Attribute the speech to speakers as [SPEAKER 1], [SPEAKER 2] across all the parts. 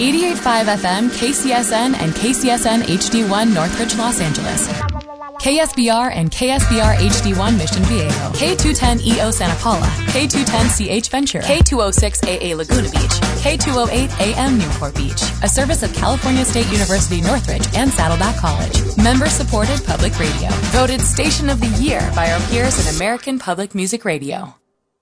[SPEAKER 1] 88.5 FM, KCSN, and KCSN HD1 Northridge, Los Angeles. KSBR and KSBR HD1 Mission Viejo. K210EO Santa Paula. K210CH Ventura. K206AA Laguna Beach. K208 AM Newport Beach. A service of California State University Northridge and Saddleback College. Member-supported public radio. Voted Station of the Year by our peers at American Public Music Radio.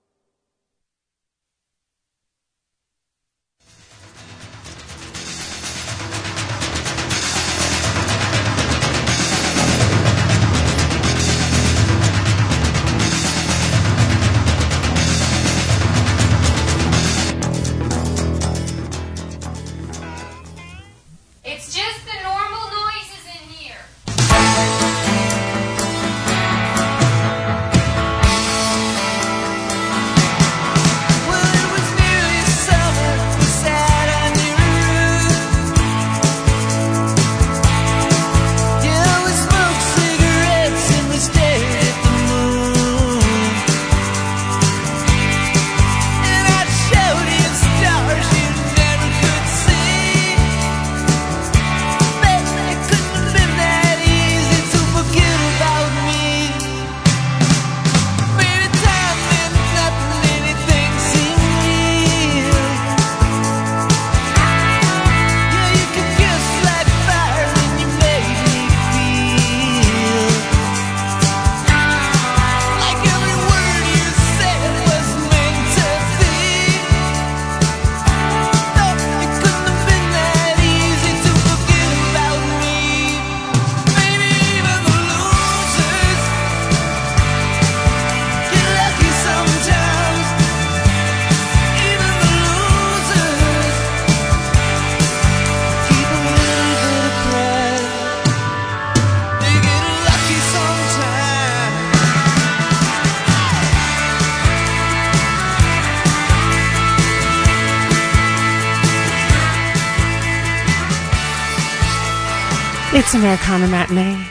[SPEAKER 2] It's Americana Matinee.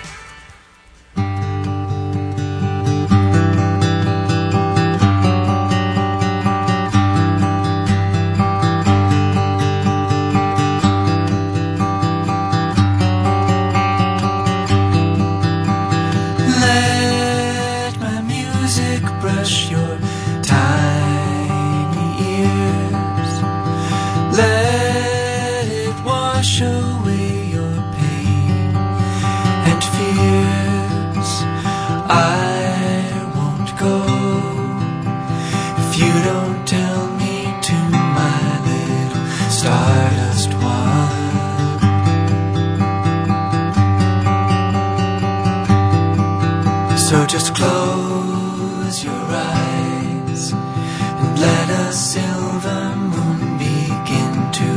[SPEAKER 3] Let my music brush your tiny ears. Let it wash away your pain and fears. I won't go if you don't tell me to, my little stardust one. So just close your eyes and let a silver moon begin to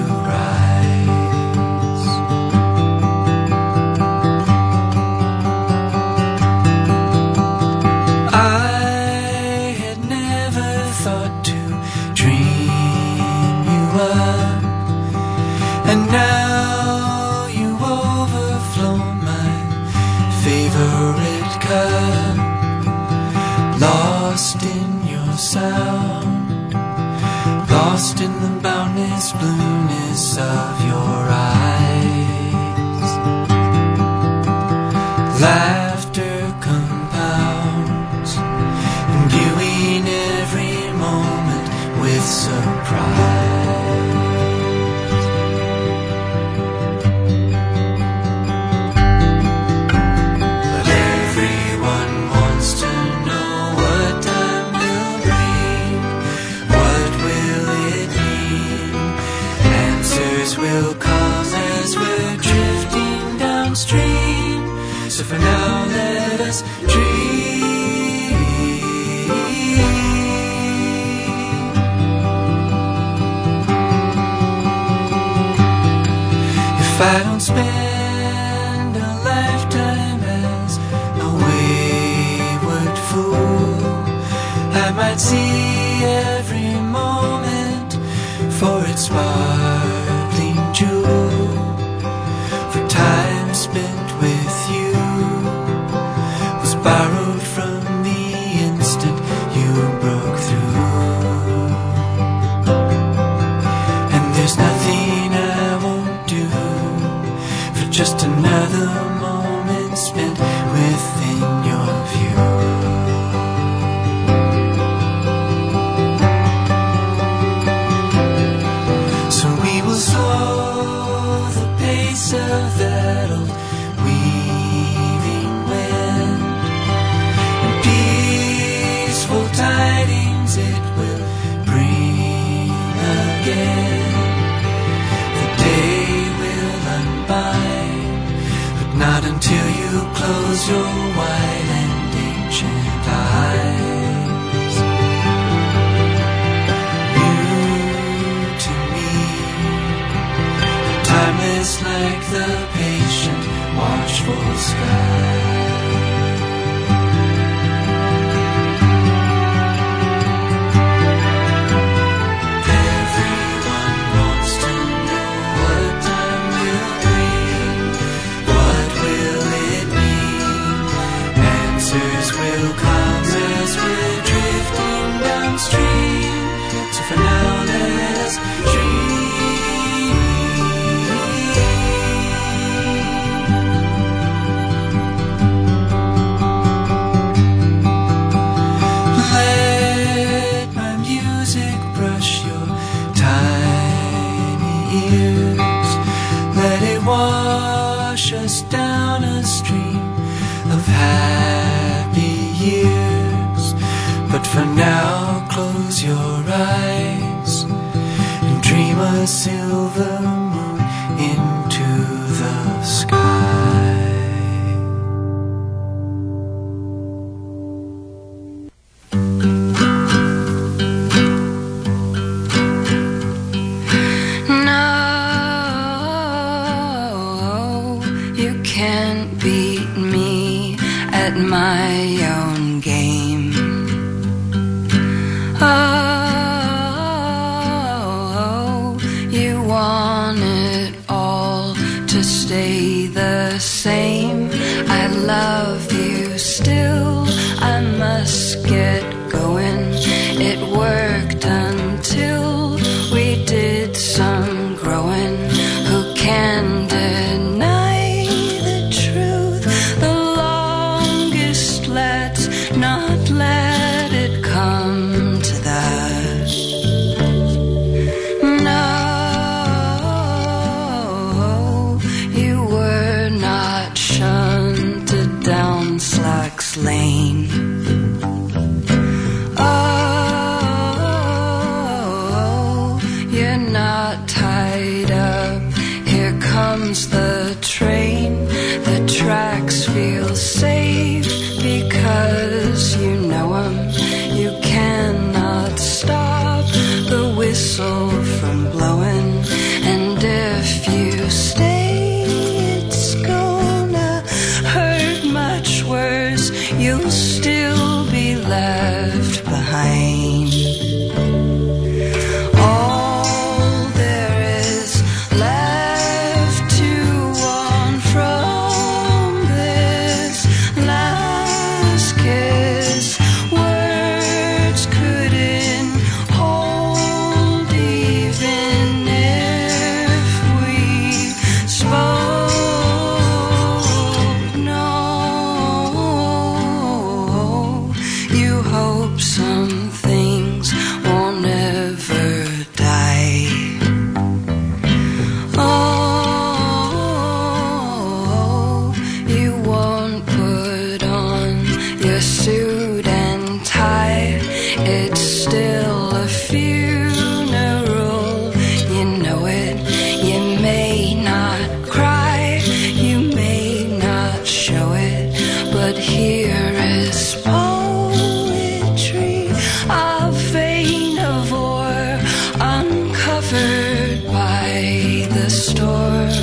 [SPEAKER 3] rise. I had never thought to dream you up, and now you overflow my favorite cup. Lost in your sound, lost in the boundless blueness of your eyes. Laughter compounds, imbuing every moment with surprise. But everyone wants to know what time will bring. What will it mean? Answers will come as we're drifting downstream. So for now let us dream. If I don't spend a lifetime as a wayward fool, I might see every moment for its sparkling jewel. For time spent with you was borrowed from the instant you broke through. And there's nothing I won't your wide and ancient eyes. You to me, timeless like the patient, watchful sky. Will come as we're drifting downstream. So for now, let us dream. Let my music brush your tiny ears. Let it wash us down a stream of happy years. But for now, close your eyes and dream a silver moon into the sky.
[SPEAKER 4] No, you can't beat me at my own game. Oh, you want it all to stay the same. I love you still, I must get going. It worked until we did some growing. Who can deny the truth? The longest, let's not let it come to that. No, you were not shunted down Slack's Lane. Oh, you're not tied up. Here comes the train. The tracks feel safe because you know 'em. You cannot stop the whistle from blowing. And if you stay, it's gonna hurt much worse. You'll still be left behind. All there is left to want from this last kiss, words couldn't hold even if we spoke. No, you hope some things won't ever die. Oh, you won't put on your suit and tie. It's still a funeral, you know it. You may not cry, you may not show it, but here is poetry, a vein of ore uncovered by the storm.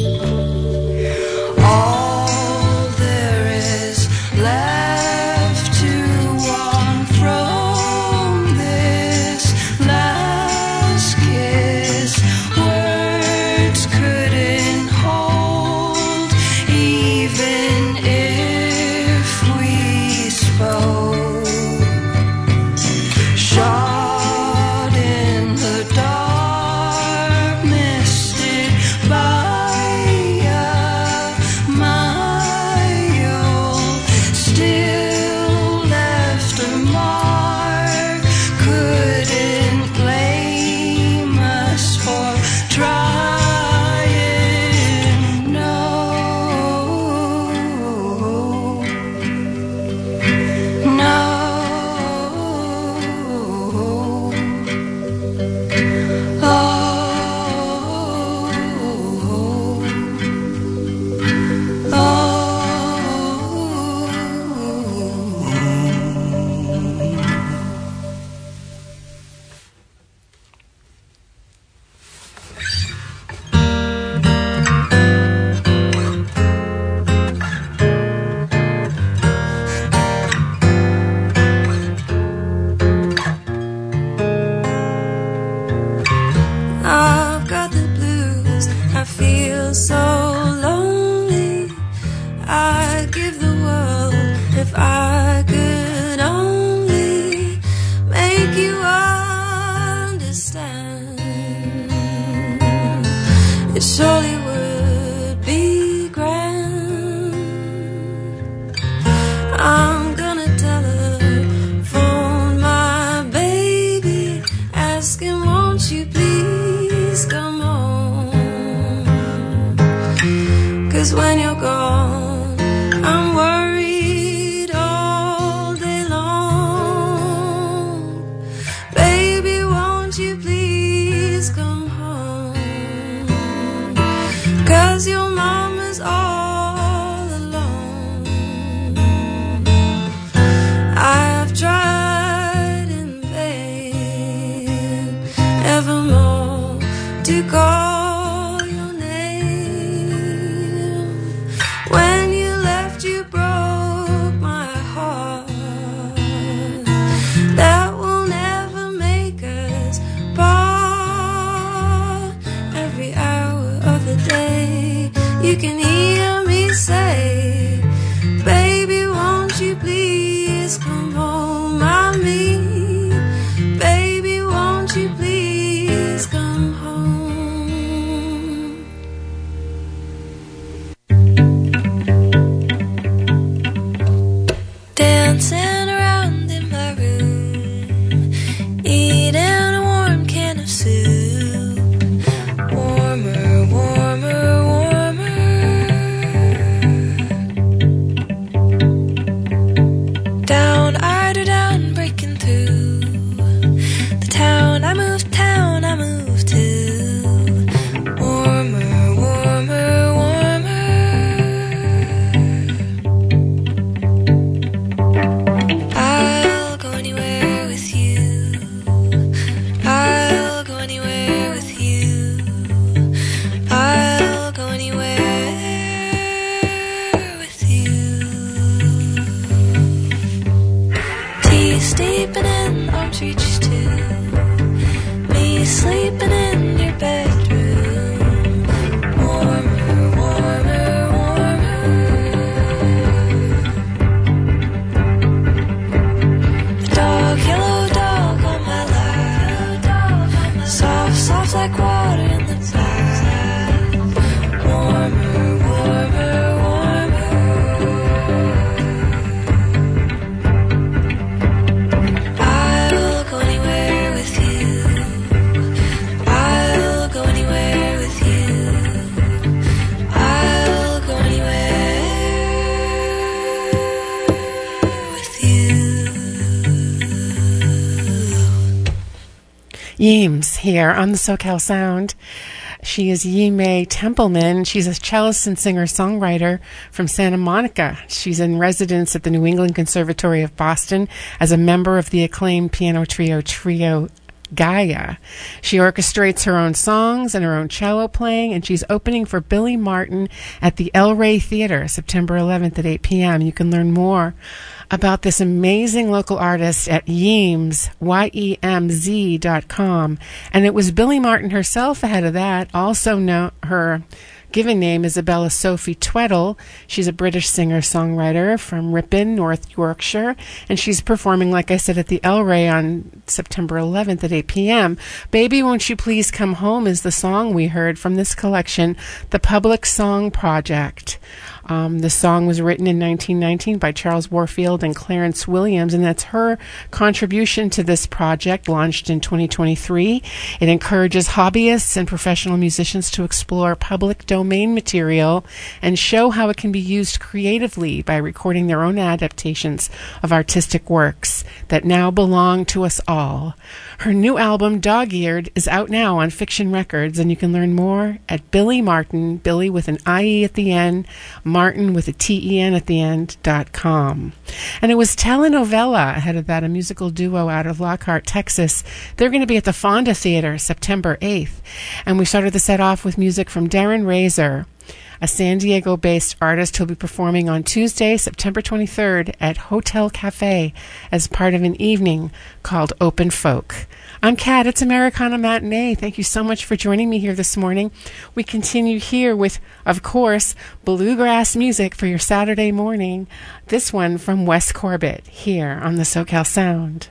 [SPEAKER 4] All there is left to want from this last kiss, words couldn't hold even if we spoke. please come home? I mean, baby, won't you please come home? Dancing around in my room, eating a warm can of soup, warmer, warmer, warmer. Down, eider down, breaking through the town I moved to, warmer, warmer, warmer. I'll go anywhere with you, I'll go anywhere with you, I'll go anywhere with you. Tea steeping in, arms reach to me, sleeping in your bedroom, warmer, warmer, warmer. The dog, yellow dog on my lap, soft, soft like water in the bath, warmer, warmer, warmer. I'll go anywhere with you, I'll go anywhere with you, I'll go anywhere with you.
[SPEAKER 2] Yeems here on the SoCal Sound. She is Yimei Templeman. She's a cellist and singer-songwriter from Santa Monica. She's in residence at the New England Conservatory of Boston as a member of the acclaimed piano trio Gaia. She orchestrates her own songs and her own cello playing, and she's opening for Billy Martin at the El Rey Theater, September 11th at 8 p.m. You can learn more about this amazing local artist at Yeemz, YEMZ.com. And it was Billy Martin herself ahead of that. Also her given name, Isabella Sophie Tweddle. She's a British singer-songwriter from Ripon, North Yorkshire, and she's performing, like I said, at the El Rey on September 11th at 8 p.m. Baby, Won't You Please Come Home is the song we heard from this collection, The Public Song Project. The song was written in 1919 by Charles Warfield and Clarence Williams, and that's her contribution to this project, launched in 2023. It encourages hobbyists and professional musicians to explore public domain material and show how it can be used creatively by recording their own adaptations of artistic works that now belong to us all. Her new album, Dog-Eared, is out now on Fiction Records, and you can learn more at Billy Martin, Billy with an I-E at the end, Martin with a T-E-N at the end.com. And it was Telenovela ahead of that, a musical duo out of Lockhart, Texas. They're going to be at the Fonda Theater September 8th. And we started the set off with music from Darren Razor, a San Diego-based artist who'll be performing on Tuesday, September 23rd at Hotel Cafe as part of an evening called Open Folk. I'm Kat. It's Americana Matinee. Thank you so much for joining me here this morning. We continue here with, of course, bluegrass music for your Saturday morning. This one from Wes Corbett here on the SoCal Sound.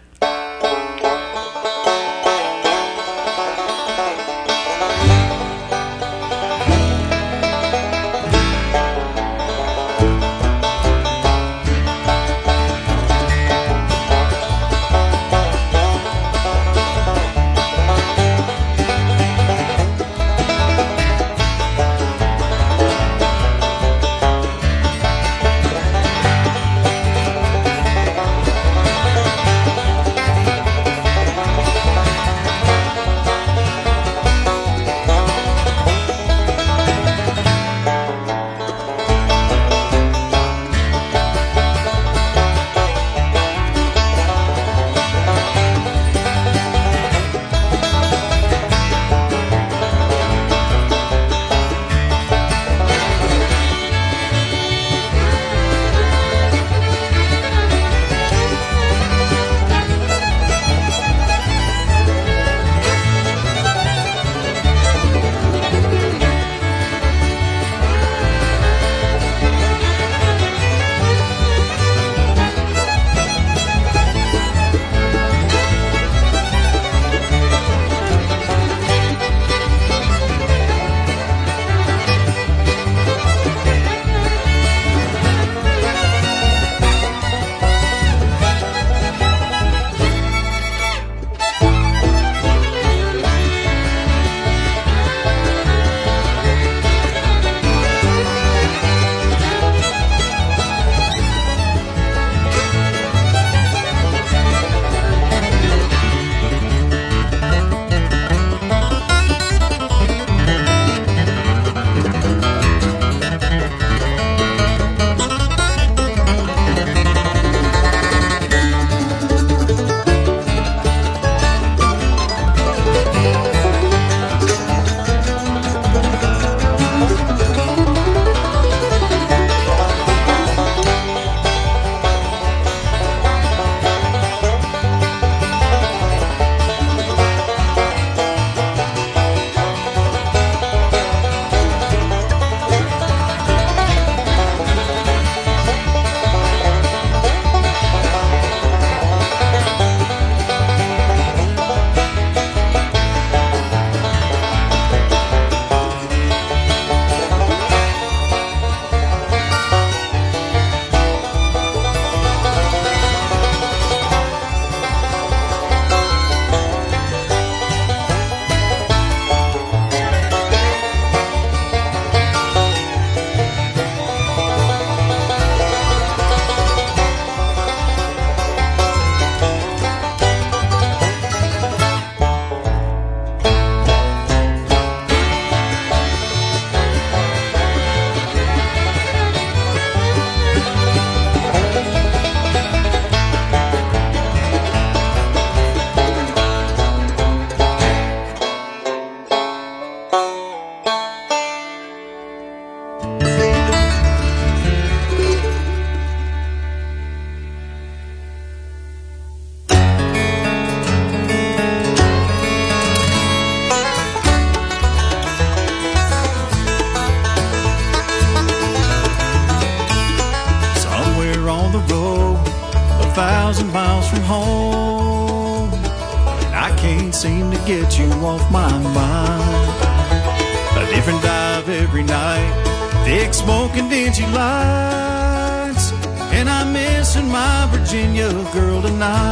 [SPEAKER 5] go 1,000 miles from home, and I can't seem to get you off my mind. A different dive every night, thick smoke and dingy lights, and I'm missing my Virginia girl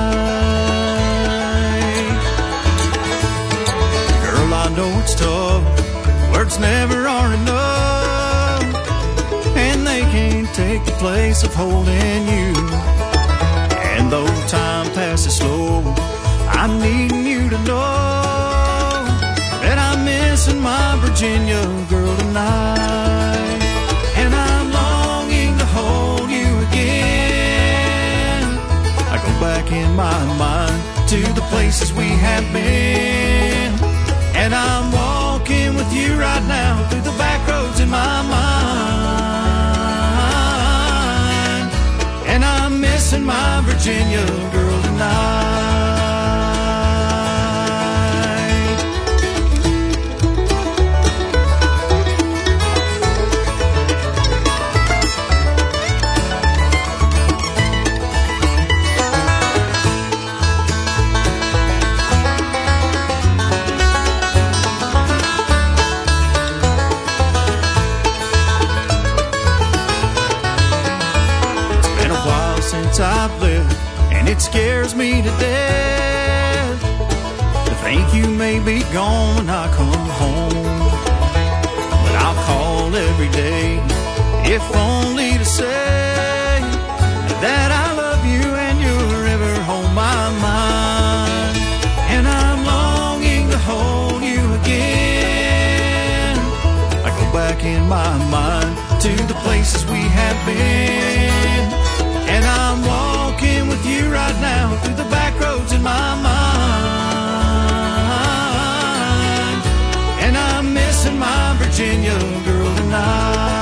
[SPEAKER 5] tonight. Girl, I know it's tough, words never are enough, and they can't take the place of holding you. And though time passes slow, I'm needing you to know that I'm missing my Virginia girl tonight. And I'm longing to hold you again. I go back in my mind to the places we have been, and I'm walking with you right now through the back roads in my mind. And I'm missing my Virginia girl tonight. I've lived, and it scares me to death to think you may be gone when I come home. But I'll call every day, if only to say that I love you and you're ever on my mind. And I'm longing to hold you again. I go back in my mind to the places we have been, and I'm walking with you right now through the back roads in my mind. And I'm missing my Virginia girl tonight.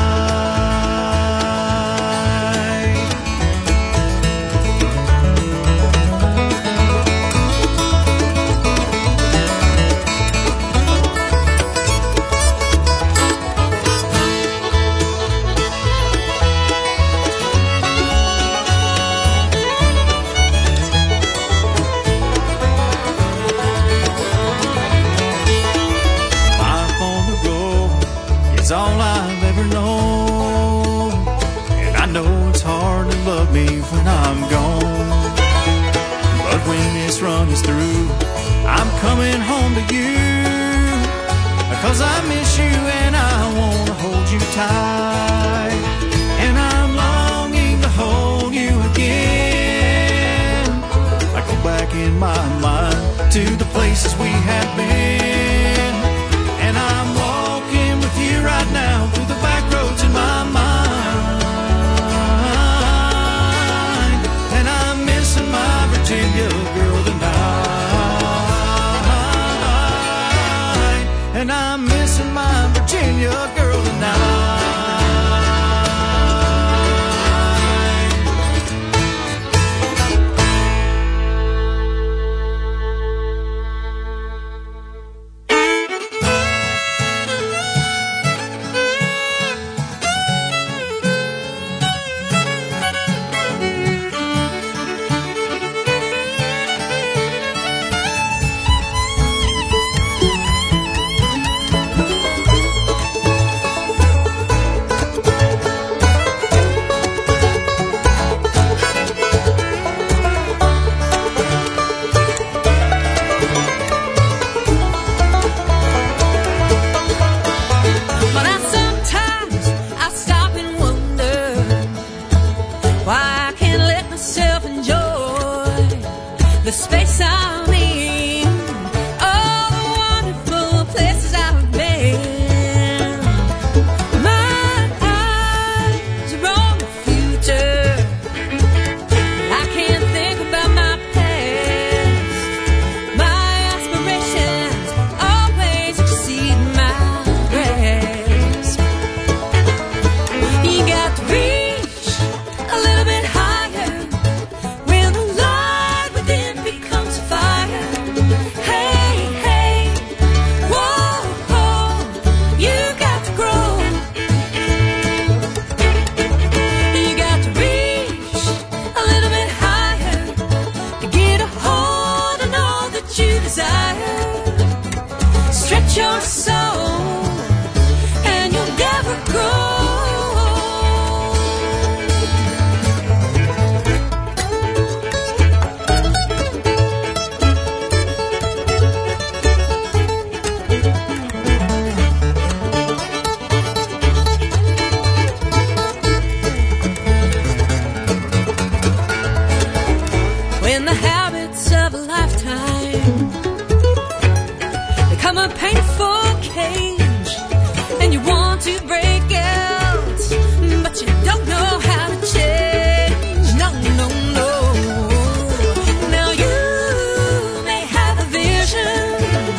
[SPEAKER 5] It's all I've ever known, and I know it's hard to love me when I'm gone. But when this run is through, I'm coming home to you, because I miss you and I want to hold you tight. And I'm longing to hold you again. I go back in my mind to the places we have been, and I'm walking with you right now through the back roads in my mind. And I'm missing my Virginia girl tonight. And I'm missing my Virginia girl tonight.
[SPEAKER 4] The space I'm in, all the wonderful places I've been. My eyes are on the future. I can't think about my past. My aspirations always exceed my grasp. You got to reach a little bit higher when the light within becomes a fire. soul, and you'll never grow. When the habits of a lifetime become a painful cage, and you want to break out, but you don't know how to change. No, no, no. Now you may have a vision,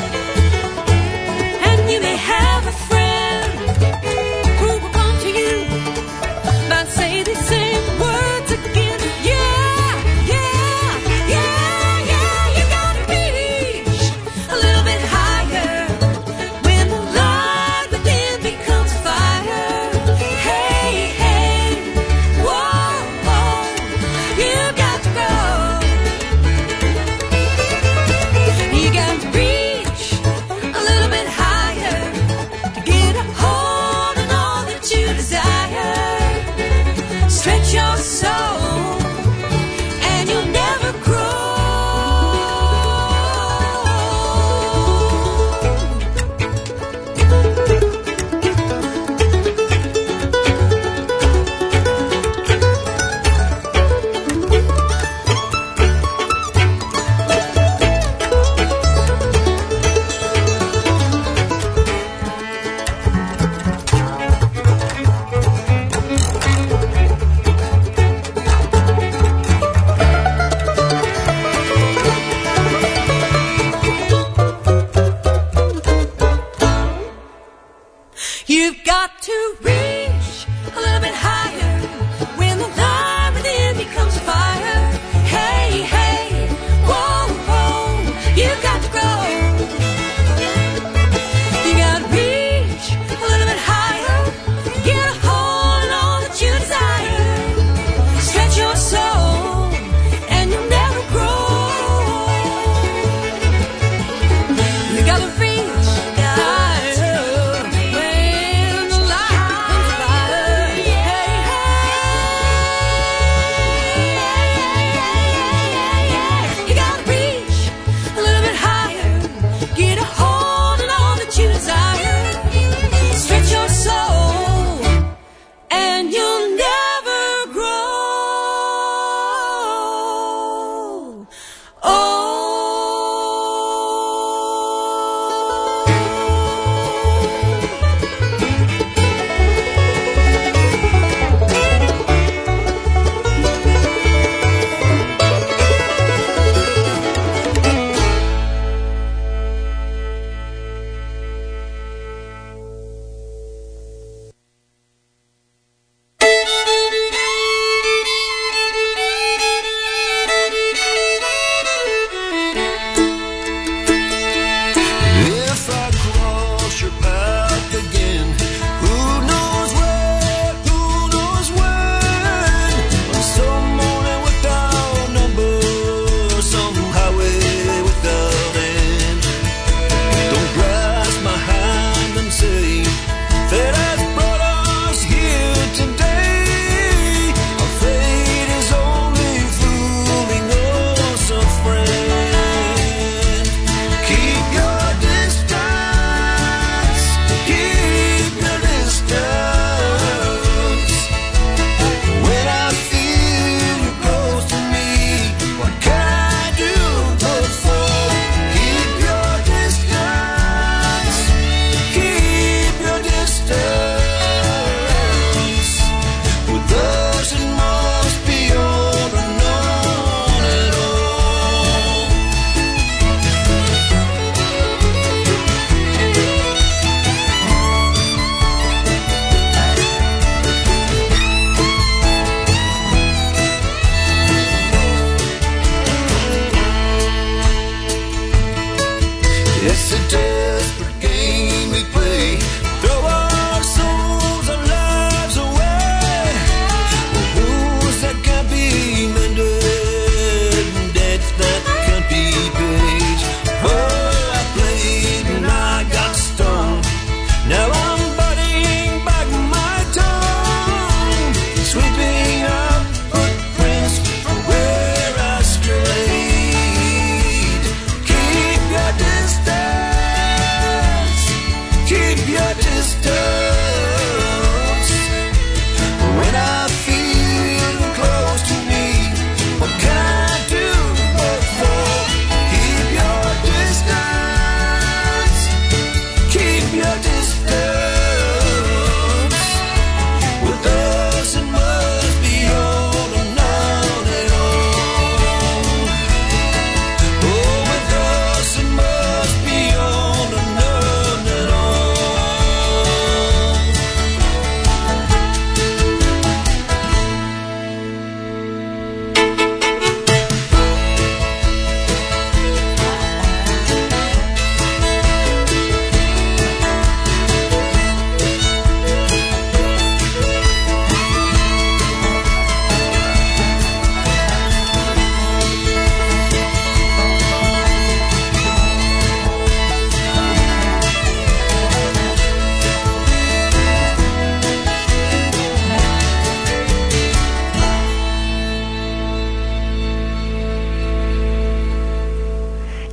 [SPEAKER 4] and you may have a friend who will come to you but say the same words again. Yeah, yeah, yeah, yeah. You gotta reach a little bit higher.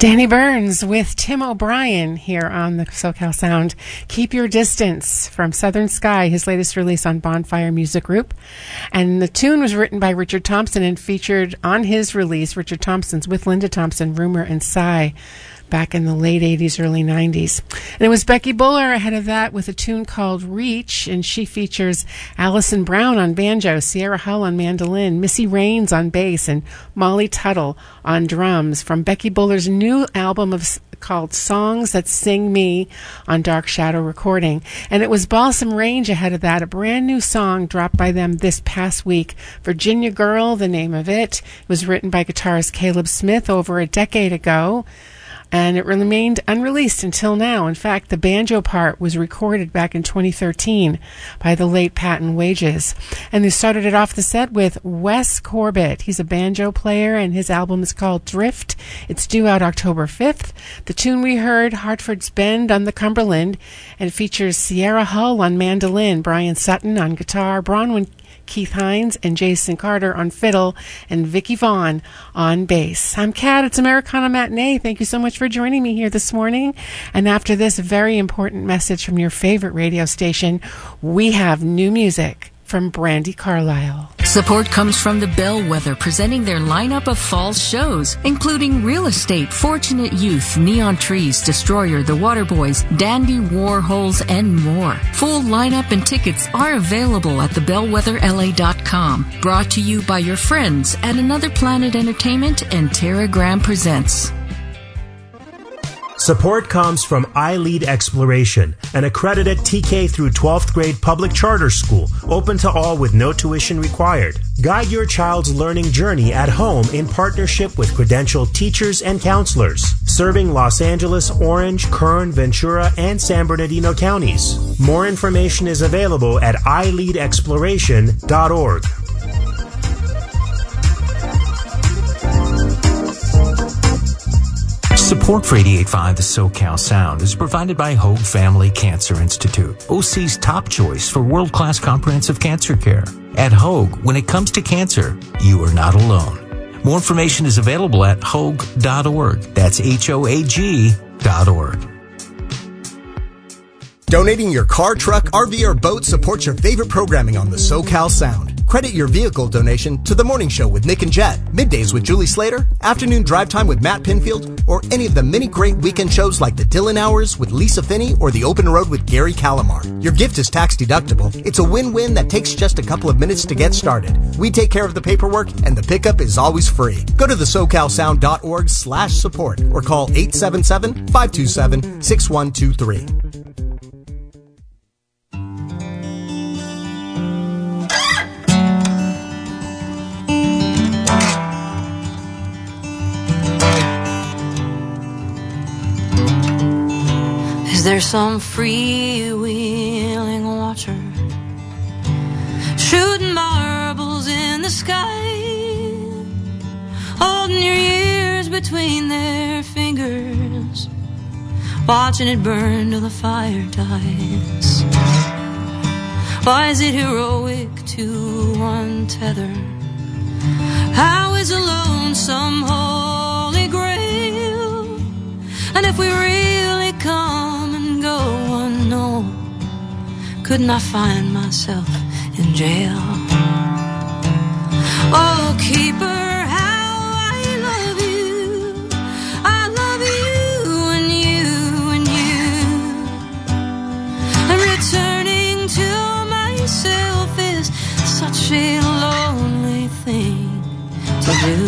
[SPEAKER 2] Danny Burns with Tim O'Brien here on the SoCal Sound. Keep Your Distance from Southern Sky, his latest release on Bonfire Music Group. And the tune was written by Richard Thompson and featured on his release, Richard Thompson's with Linda Thompson, Rumor and Sigh, back in the late 80s, early 90s. And it was Becky Buller ahead of that with a tune called Reach, and she features Allison Brown on banjo, Sierra Hull on mandolin, Missy Raines on bass, and Molly Tuttle on drums from Becky Buller's new album called Songs That Sing Me on Dark Shadow Recording. And it was Balsam Range ahead of that, a brand new song dropped by them this past week. Virginia Girl, the name of it. It was written by guitarist Caleb Smith over a decade ago, and it remained unreleased until now. In fact, the banjo part was recorded back in 2013 by the late Patton Wages. And they started it off the set with Wes Corbett. He's a banjo player, and his album is called Drift. It's due out October 5th. The tune we heard, Hartford's Bend on the Cumberland, and it features Sierra Hull on mandolin, Brian Sutton on guitar, Bronwyn Keith Hines and Jason Carter on fiddle, and Vicky Vaughn on bass. I'm Kat. It's Americana Matinee. Thank you so much for joining me here this morning. And after this very important message from your favorite radio station, we have new music from Brandy Carlisle.
[SPEAKER 6] Support comes from the Bellwether, presenting their lineup of fall shows, including Real Estate, Fortunate Youth, Neon Trees, Destroyer, The Waterboys, Dandy Warhols, and more. Full lineup and tickets are available at thebellwetherla.com. Brought to you by your friends at Another Planet Entertainment and Terragram Presents.
[SPEAKER 7] Support comes from iLead Exploration, an accredited TK through 12th grade public charter school, open to all with no tuition required. Guide your child's learning journey at home in partnership with credentialed teachers and counselors, serving Los Angeles, Orange, Kern, Ventura, and San Bernardino counties. More information is available at iLeadExploration.org.
[SPEAKER 8] Support for 88.5 The SoCal Sound is provided by Hoag Family Cancer Institute, OC's top choice for world-class comprehensive cancer care. At Hoag, when it comes to cancer, you are not alone. More information is available at hoag.org. That's HOAG.org.
[SPEAKER 9] Donating your car, truck, RV, or boat supports your favorite programming on the SoCal Sound. Credit your vehicle donation to The Morning Show with Nick and Jet, Middays with Julie Slater, Afternoon Drive Time with Matt Pinfield, or any of the many great weekend shows like The Dylan Hours with Lisa Finney or The Open Road with Gary Calamar. Your gift is tax deductible. It's a win-win that takes just a couple of minutes to get started. We take care of the paperwork, and the pickup is always free. Go to thesocalsound.org/support or call 877-527-6123.
[SPEAKER 4] There's some freewheeling watcher shooting marbles in the sky, holding your ears between their fingers, watching it burn till the fire dies. Why is it heroic to untether? How is a lonesome holy grail? And if we really come and go unknown, couldn't I find myself in jail? Oh, keeper, how I love you. I love you and you and you. And returning to myself is such a lonely thing to do,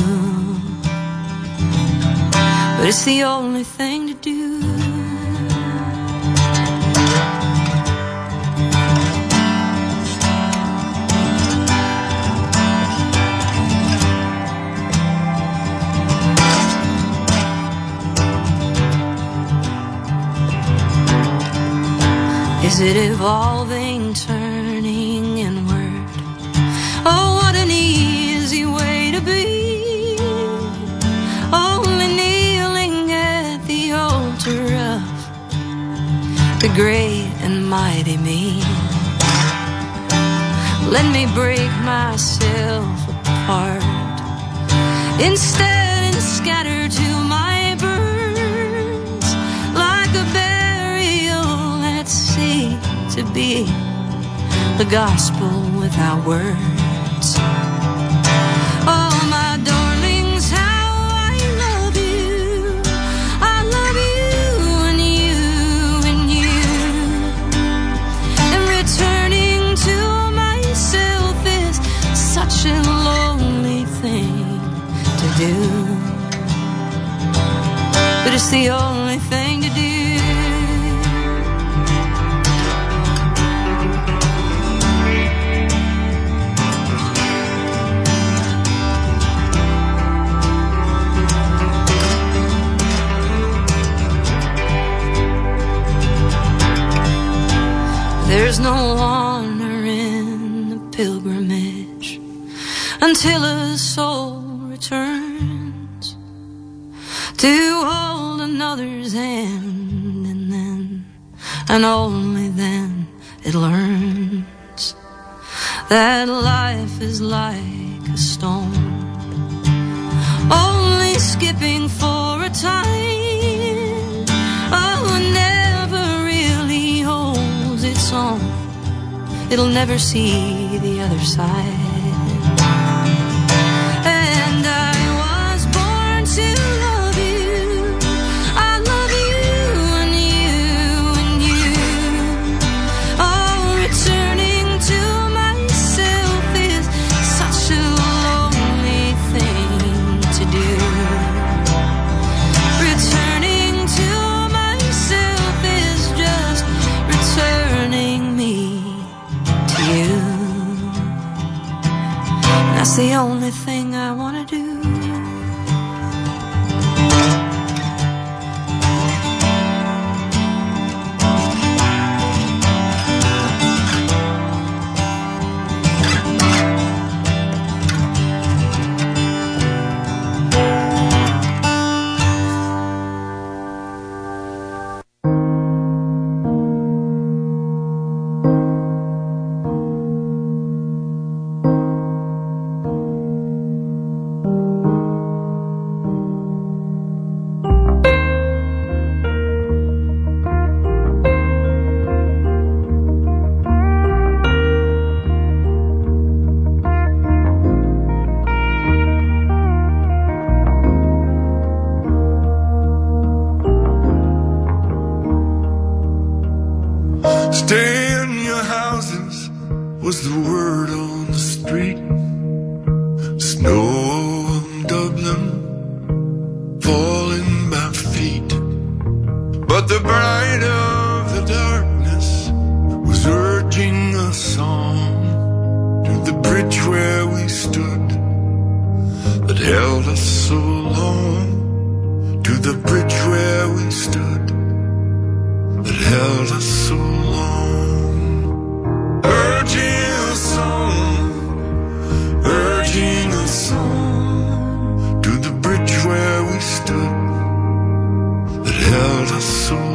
[SPEAKER 4] but it's the only thing to do. Is it evolving, turning inward? Oh, what an easy way to be. Only kneeling at the altar of the great and mighty me. Let me break myself apart instead and scatter to my birth to be the gospel without words. Oh, my darlings, how I love you. I love you and you and you. And returning to myself is such a lonely thing to do. But it's the only thing to do. There's no honor in the pilgrimage until a soul returns to hold another's hand, and then, and only then, it learns that life is like a stone, only skipping for a time. Oh, never really holds its own. It'll never see the other side. And I was born to love you. I love you and you and you. Oh, returning to myself is such a lonely thing to do. Returning to myself is just returning me to you. That's the only thing I want to do.
[SPEAKER 10] Stay in your houses was the word on the street. Snow in Dublin falling by feet. But the bride of the darkness was urging us on to the bridge where we stood that held us so long. To the bridge where we stood that held us so long. Urging us on to the bridge where we stood that held us so long.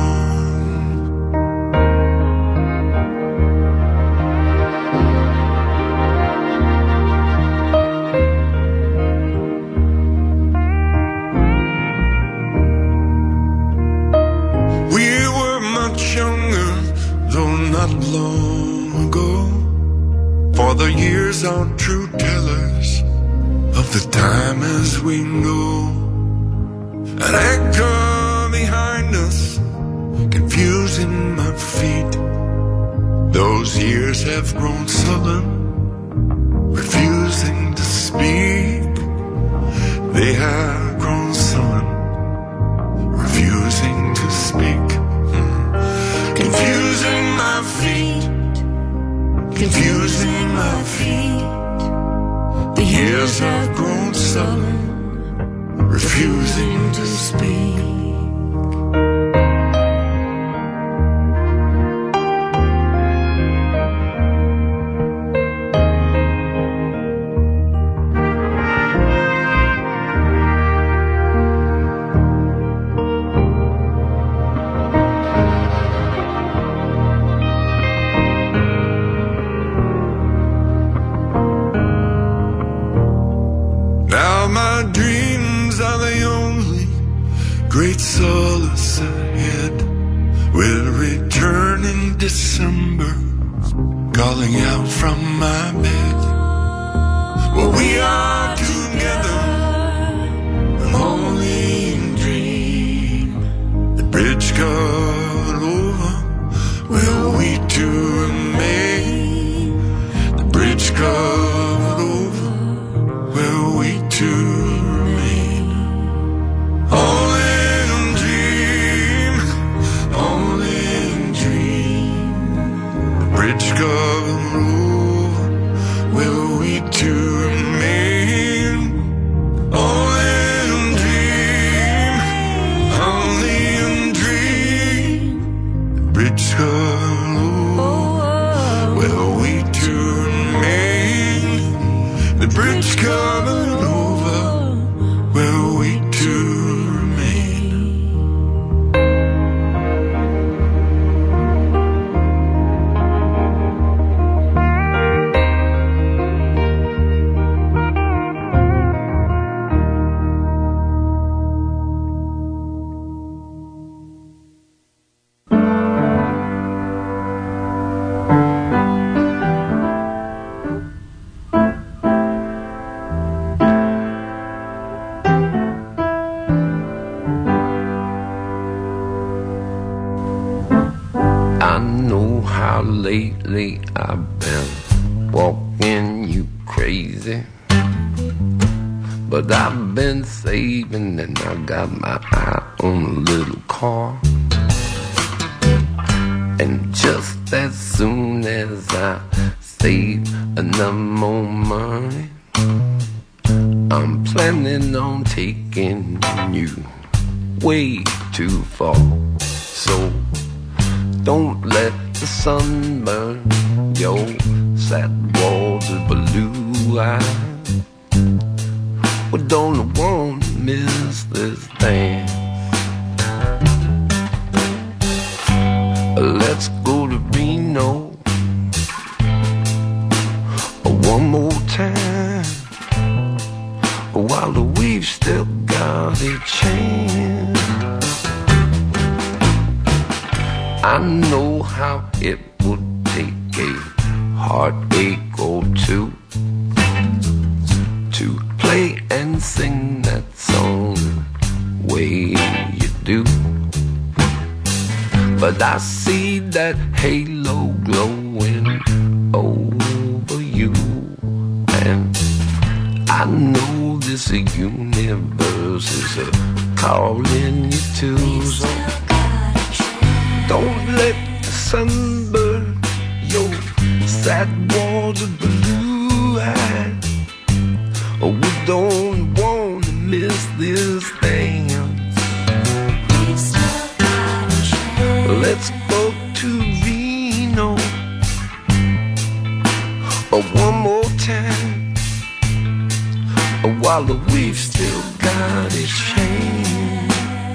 [SPEAKER 10] We were much younger, though not long ago, for the years are true tellers of the time as we know. An echo behind us, confusing my feet. Those years have grown sullen, refusing to speak. They have grown sullen, refusing to speak. Confusing my feet, confusing my feet. The years have grown sullen, refusing to speak. Great solace ahead will return in December, calling out from my bed. Well, we are together, but only in dream. The bridge got over, will we two remain? The bridge got over, will we two remain? Only in dream, only in dream. The bridge got over, will we two remain? Only in dream, only in dream. The bridge got over, will we two remain? The bridge got over, will we two remain?
[SPEAKER 11] I know how lately I've been walking you crazy, but I've been saving and I got my eye on a little car. And just as soon as I save enough more money, I'm planning on taking you way too far. So don't let the sun burn your sad walls of blue eyes. We don't want to miss this dance. Let's go to Reno one more time while we've still got a chance. I know how it would take a heartache or two to play and sing that song the way you do. But I see that halo glowing over you, and I know this universe is calling you to. So don't let the sun burn your sad walls of blue eyes. We don't want to miss this dance. Let's go to Reno one more time while we've still got a chance.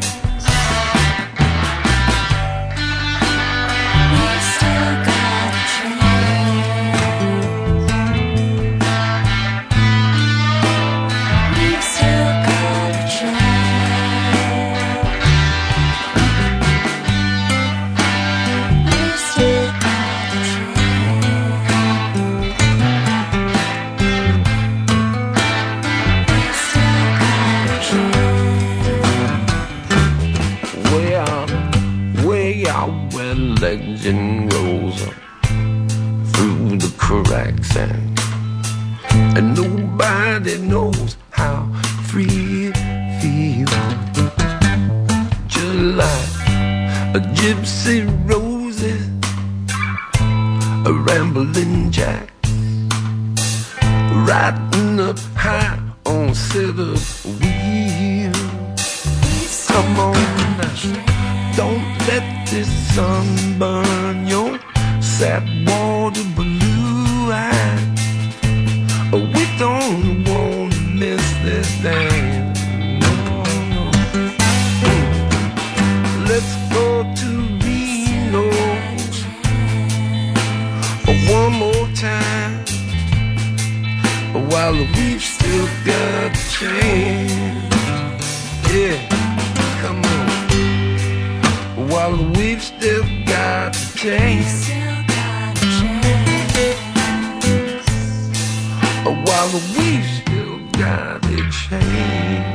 [SPEAKER 11] Where legend rolls up through the cracks, and nobody knows how free it feels. Just like a gypsy roses, a rambling jack, riding up high on a set of wheels. Come on now, don't let this sun burn your sad water blue eyes. We don't want to miss this dance. No, no. Let's go to Reno one more time while we've still got a chance. Yeah, come on. While we've still got a chance. While we still got a chance.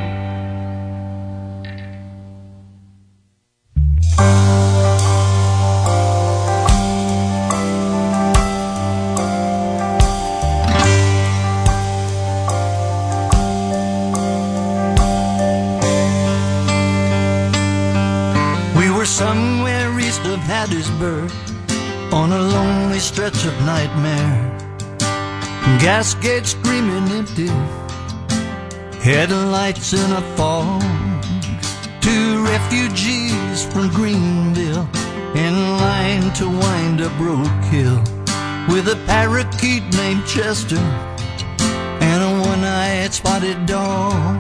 [SPEAKER 12] We were somewhere east of Hattiesburg on a lonely stretch of nightmare. Gas gauge screaming empty, headlights in a fog. Two refugees from Greenville in line to wind up Road Kill, with a parakeet named Chester and a one-eyed spotted dog.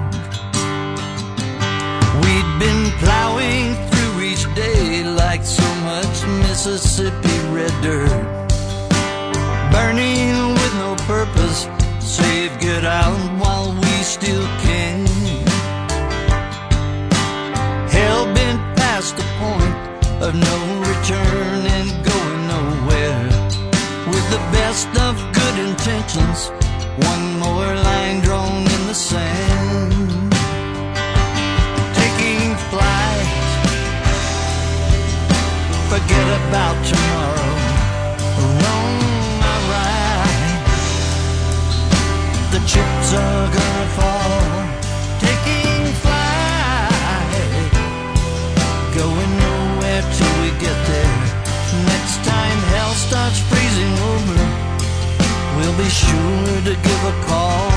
[SPEAKER 12] We'd been plowing through each day like so much Mississippi red dirt, burning with no purpose, save get out while we still can. Hell-bent past the point of no return and going nowhere, with the best of good intentions, one more line drawn in the sand. Taking flight, forget about tomorrow. The chips are gonna fall, taking flight, going nowhere till we get there. Next time hell starts freezing over, we'll be sure to give a call.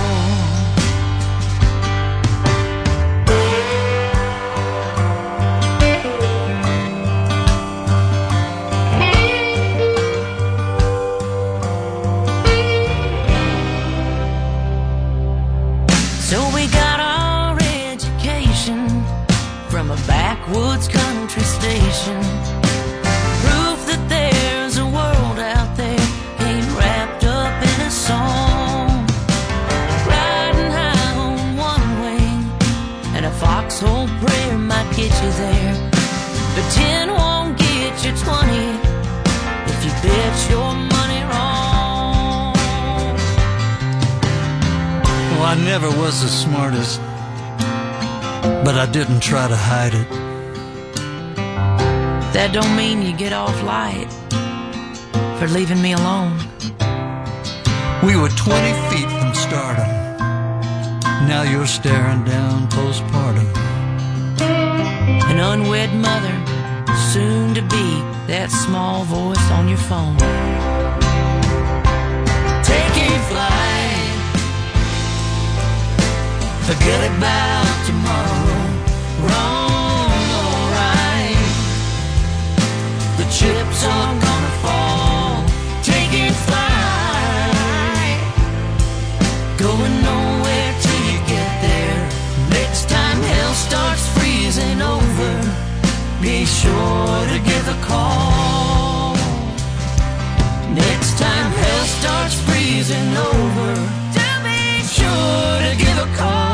[SPEAKER 4] Woods country station, proof that there's a world out there, came wrapped up in a song. Riding high on one wing, and a foxhole prayer might get you there, but 10 won't get you 20 if you bet your money wrong.
[SPEAKER 12] Well, I never was the smartest, but I didn't try to hide it.
[SPEAKER 4] That don't mean you get off light for leaving me alone.
[SPEAKER 12] We were 20 feet from stardom. Now you're staring down postpartum.
[SPEAKER 4] An unwed mother, soon to be that small voice on your phone.
[SPEAKER 12] Taking flight, forget about tomorrow. Wrong. Chips are gonna fall, taking flight, going nowhere till you get there. Next time hell starts freezing over, be sure to give a call. Next time hell starts freezing over, be sure to give a call.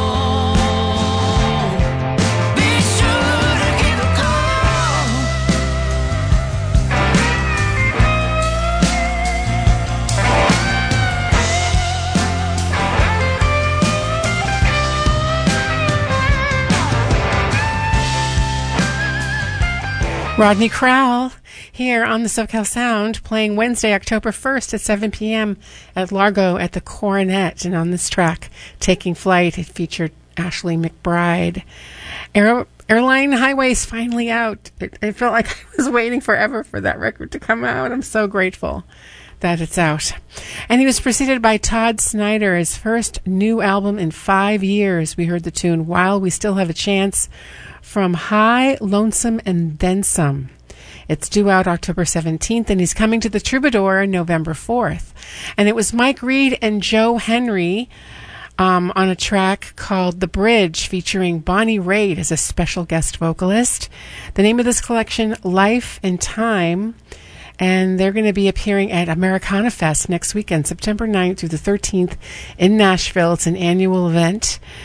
[SPEAKER 2] Rodney Crowell here on the SoCal Sound, playing Wednesday, October 1st at 7 p.m. at Largo at the Coronet. And on this track, Taking Flight, it featured Ashley McBride. Airline Highway's finally out. It felt like I was waiting forever for that record to come out. I'm so grateful that it's out. And he was preceded by Todd Snyder, his first new album in 5 years. We heard the tune While We Still Have a Chance from High, Lonesome, and Then Some. It's due out October 17th, and he's coming to the Troubadour November 4th. And it was Mike Reed and Joe Henry on a track called The Bridge, featuring Bonnie Raitt as a special guest vocalist. The name of this collection, Life and Time, and they're going to be appearing at Americana Fest next weekend, September 9th through the 13th in Nashville. It's an annual event.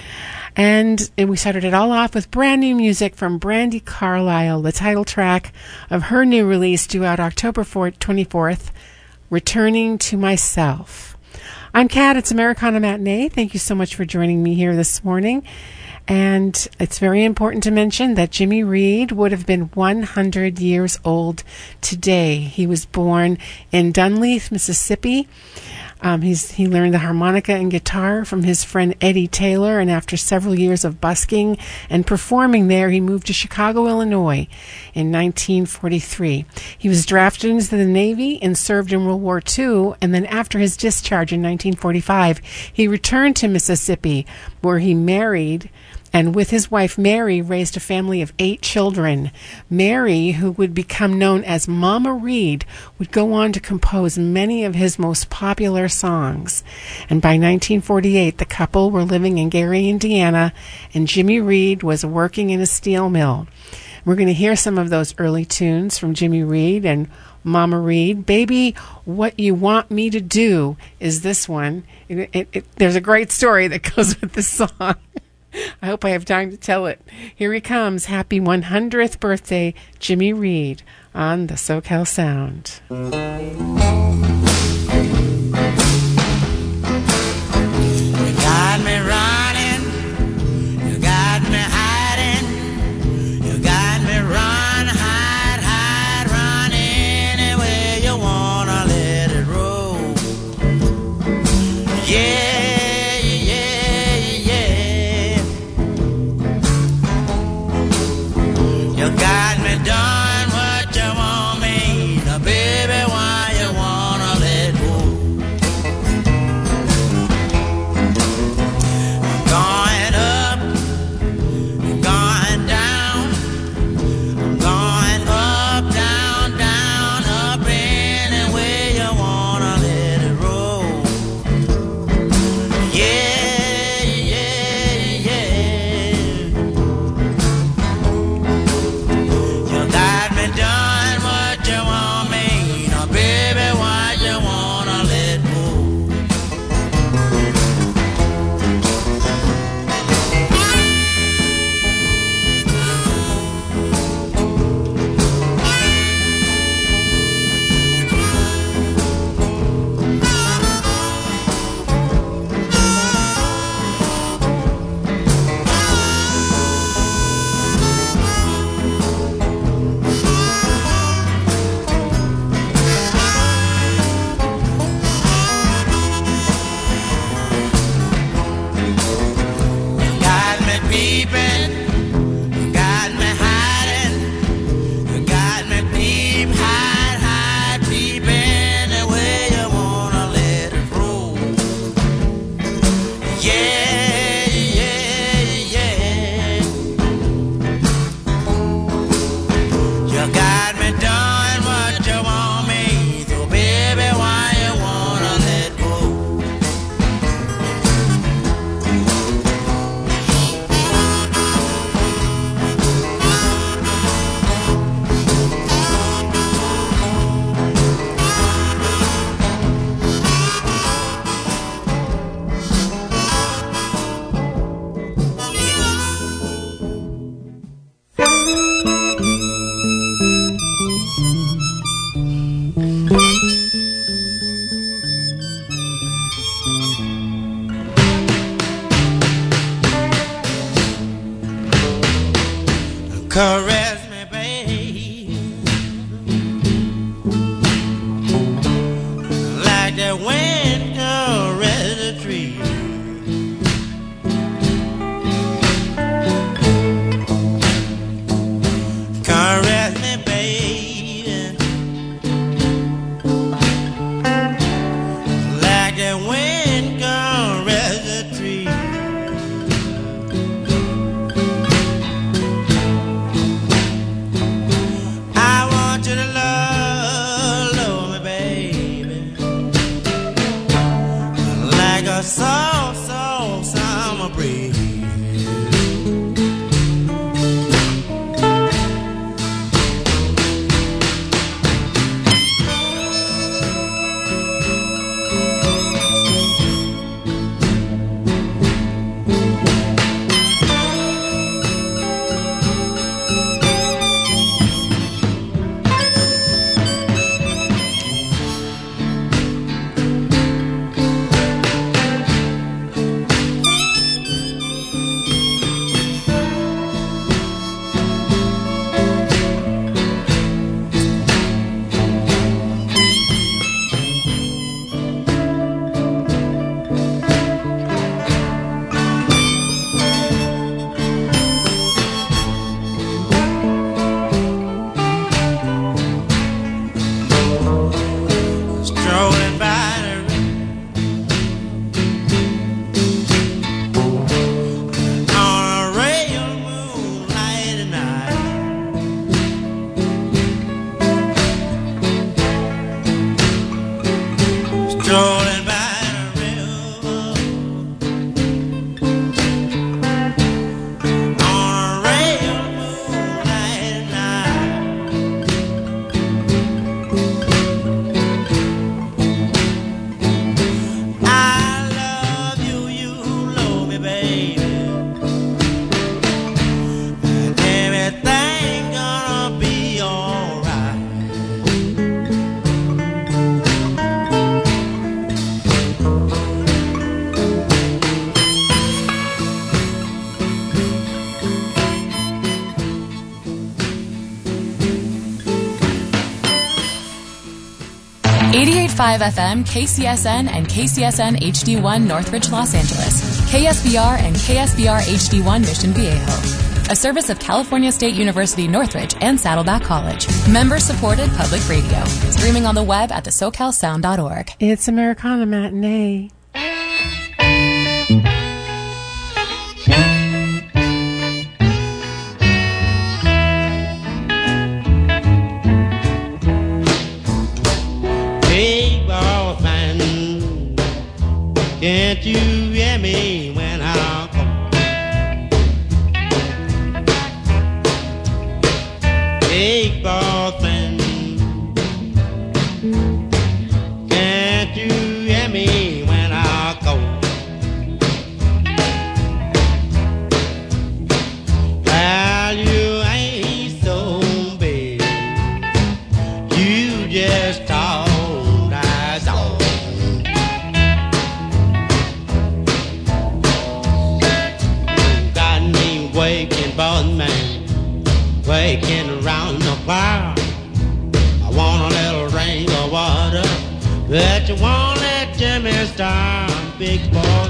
[SPEAKER 2] And we started it all off with brand new music from Brandi Carlile, the title track of her new release due out October 24th, Returning to Myself. I'm Kat, it's Americana Matinee. Thank you so much for joining me here this morning. And it's very important to mention that Jimmy Reed would have been 100 years old today. He was born in Dunleith, Mississippi. He learned the harmonica and guitar from his friend Eddie Taylor, and after several years of busking and performing there, he moved to Chicago, Illinois in 1943. He was drafted into the Navy and served in World War II, and then after his discharge in 1945, he returned to Mississippi, where he married and with his wife Mary raised a family of 8 children. Mary, who would become known as Mama Reed, would go on to compose many of his most popular songs. And by 1948, the couple were living in Gary, Indiana, and Jimmy Reed was working in a steel mill. We're going to hear some of those early tunes from Jimmy Reed and Mama Reed. Baby, What You Want Me to Do is this one. There's a great story that goes with this song. I hope I have time to tell it. Here he comes. Happy 100th birthday, Jimmy Reed, on the SoCal Sound.
[SPEAKER 12] You got me running, you got me hiding, you got me run, hide, run anywhere you wanna let it roll. Yeah. You got me done what you want me to, baby, why you wanna let go? I'm going up, I'm going down, I'm going up, down, down, up anywhere you wanna let it roll. Yeah, yeah, yeah. You got me done what you want me, now baby, why you wanna let go? You got me peeping, you got me hiding, you got me peep, hide, peep anywhere you wanna let it roll. Yeah, yeah, yeah. You got me done what you want me, so baby, why you wanna let go? Caress me, babe, like the wind caress the tree. Caress me, baby, like the wind caress the tree.
[SPEAKER 1] 101.5 FM, KCSN, and KCSN HD1 Northridge, Los Angeles. KSBR and KSBR HD1 Mission Viejo. A service of California State University Northridge and Saddleback College. Member-supported public radio. Streaming on the web at thesocalsound.org.
[SPEAKER 2] It's Americana Matinee.
[SPEAKER 13] Hey, boyfriend, can't you hear me when I call? Hey, boyfriend, can't you hear me when I call? Well, you ain't so big, you just talk. Waking around the fire, I want a little rain of water, but you won't let Jimmy Star, big boy.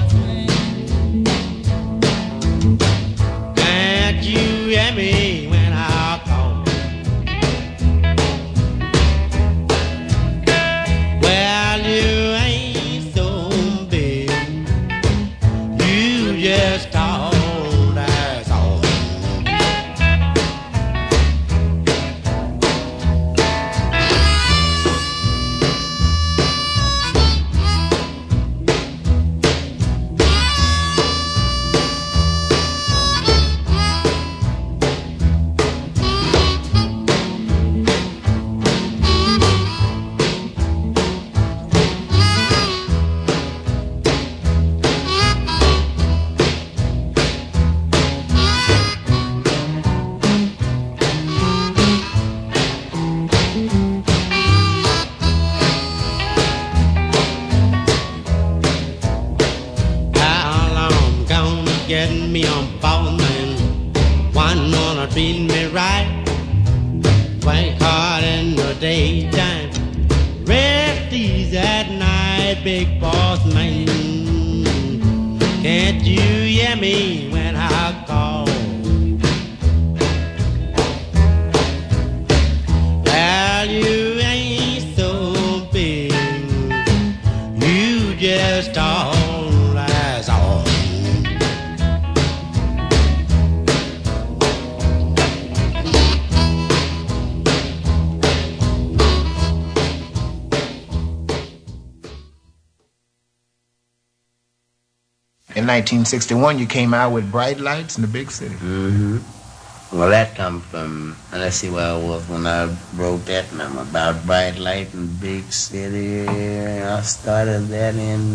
[SPEAKER 13] Can't you hear me when I call? Well, you ain't so big, you just talk. Treat me right, work hard in the daytime, rest easy at night, big boss man. Can't you hear me when I call? Well, you ain't so big, you just all as all.
[SPEAKER 14] In 1961, you came out with Bright Lights in the Big City.
[SPEAKER 15] Mm-hmm. Well, that come from, let's see where I was when I wrote that number about Bright Light in the Big City. I started that in,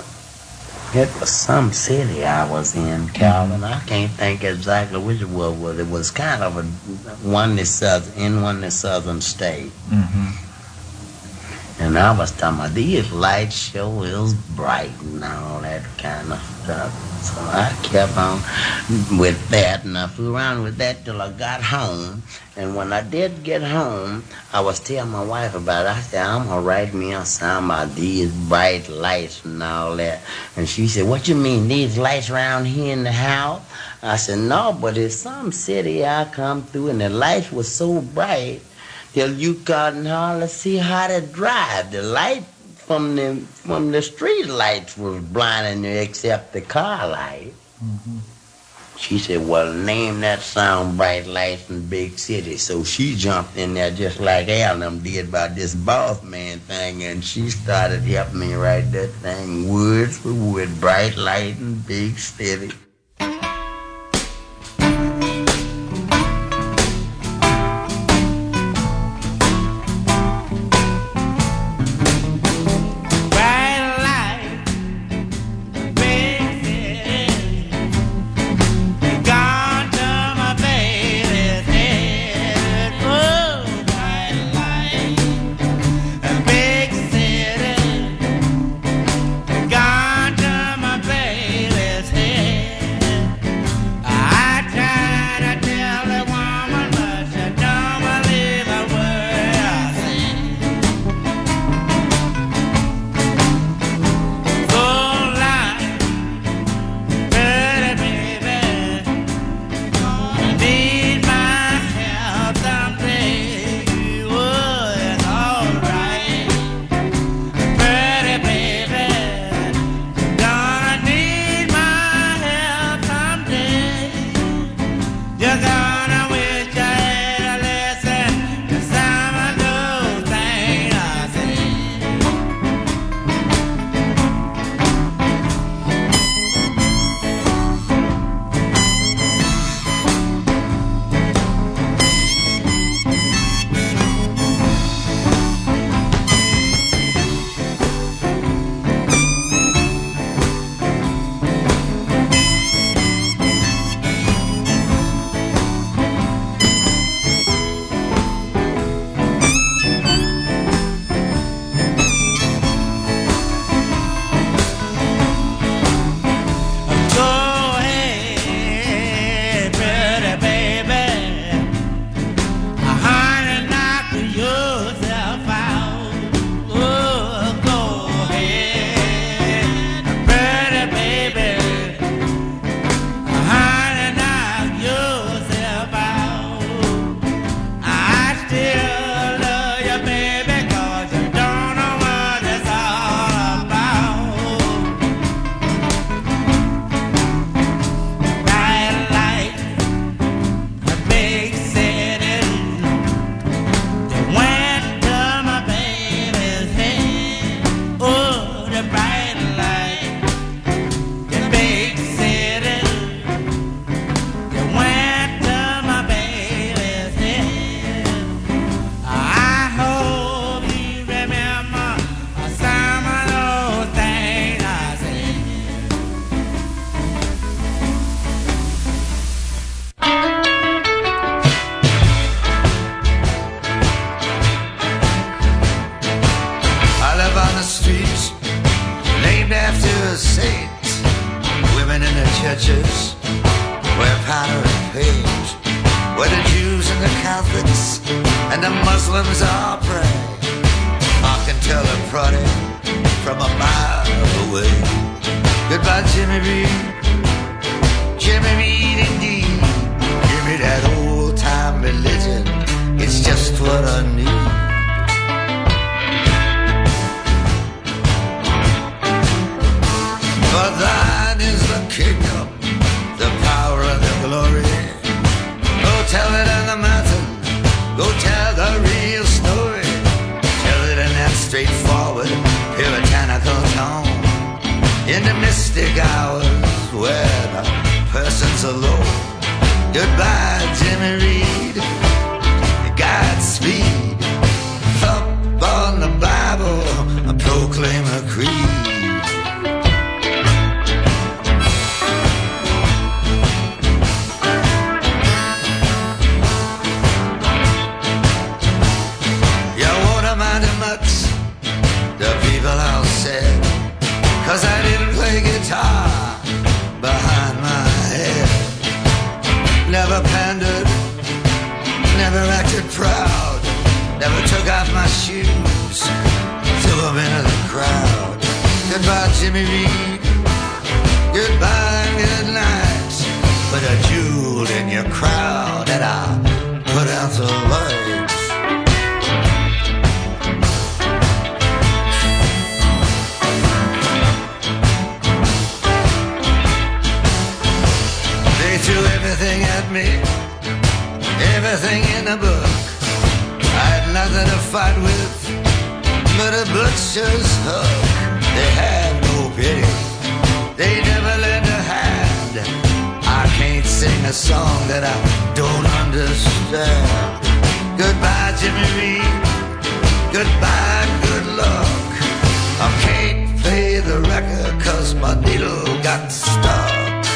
[SPEAKER 15] it was some city I was in, Calvin. I can't think exactly which it was, but it was kind of one in the southern state.
[SPEAKER 14] Mm-hmm.
[SPEAKER 15] And I was talking about these lights show is bright and all that kind of stuff. So I kept on with that, and I flew around with that till I got home. And when I did get home, I was telling my wife about it. I said, I'm going to write me a song about these bright lights and all that. And she said, what you mean, these lights around here in the house? I said, no, but it's some city I come through, and the lights were so bright till you couldn't hardly see how to drive. The light from the street lights was blinding you except the car light.
[SPEAKER 14] Mm-hmm.
[SPEAKER 15] She said, well, name that song Bright Lights in Big City. So she jumped in there just like Alan did about this boss man thing, and she started helping me write that thing word for word, Bright Light in Big City.
[SPEAKER 13] Gone to my baby's head. You're gonna wish I had a lesson to some of those things I said.
[SPEAKER 3] churches wear powder and paint, where the Jews and the Catholics and the Muslims all pray. I can tell a party from a mile away. Goodbye, Jimmy Reed, Jimmy Reed indeed. Give me that old-time religion, it's just what I need. For thine is the kingdom, the power and the glory. Go tell it on the mountain, go tell the real story. Tell it in that straightforward, puritanical tone. In the mystic hours where the person's alone. Goodbye, Jimmy Reed, Godspeed. Up on the Bible, I proclaim a creed. The people all said, 'cause I didn't play guitar behind my head. Never pandered, never acted proud, never took off my shoes, threw them into the crowd. Goodbye, Jimmy Reed, goodbye and good night. Put a jewel in your crowd and I'll put out the lights. Threw everything at me, everything in the book. I had nothing to fight with but a butcher's hook. They had no pity, they never lend a hand. I can't sing a song that I don't understand. Goodbye, Jimmy Reed, goodbye, good luck. I can't play the record 'cause my needle got stuck.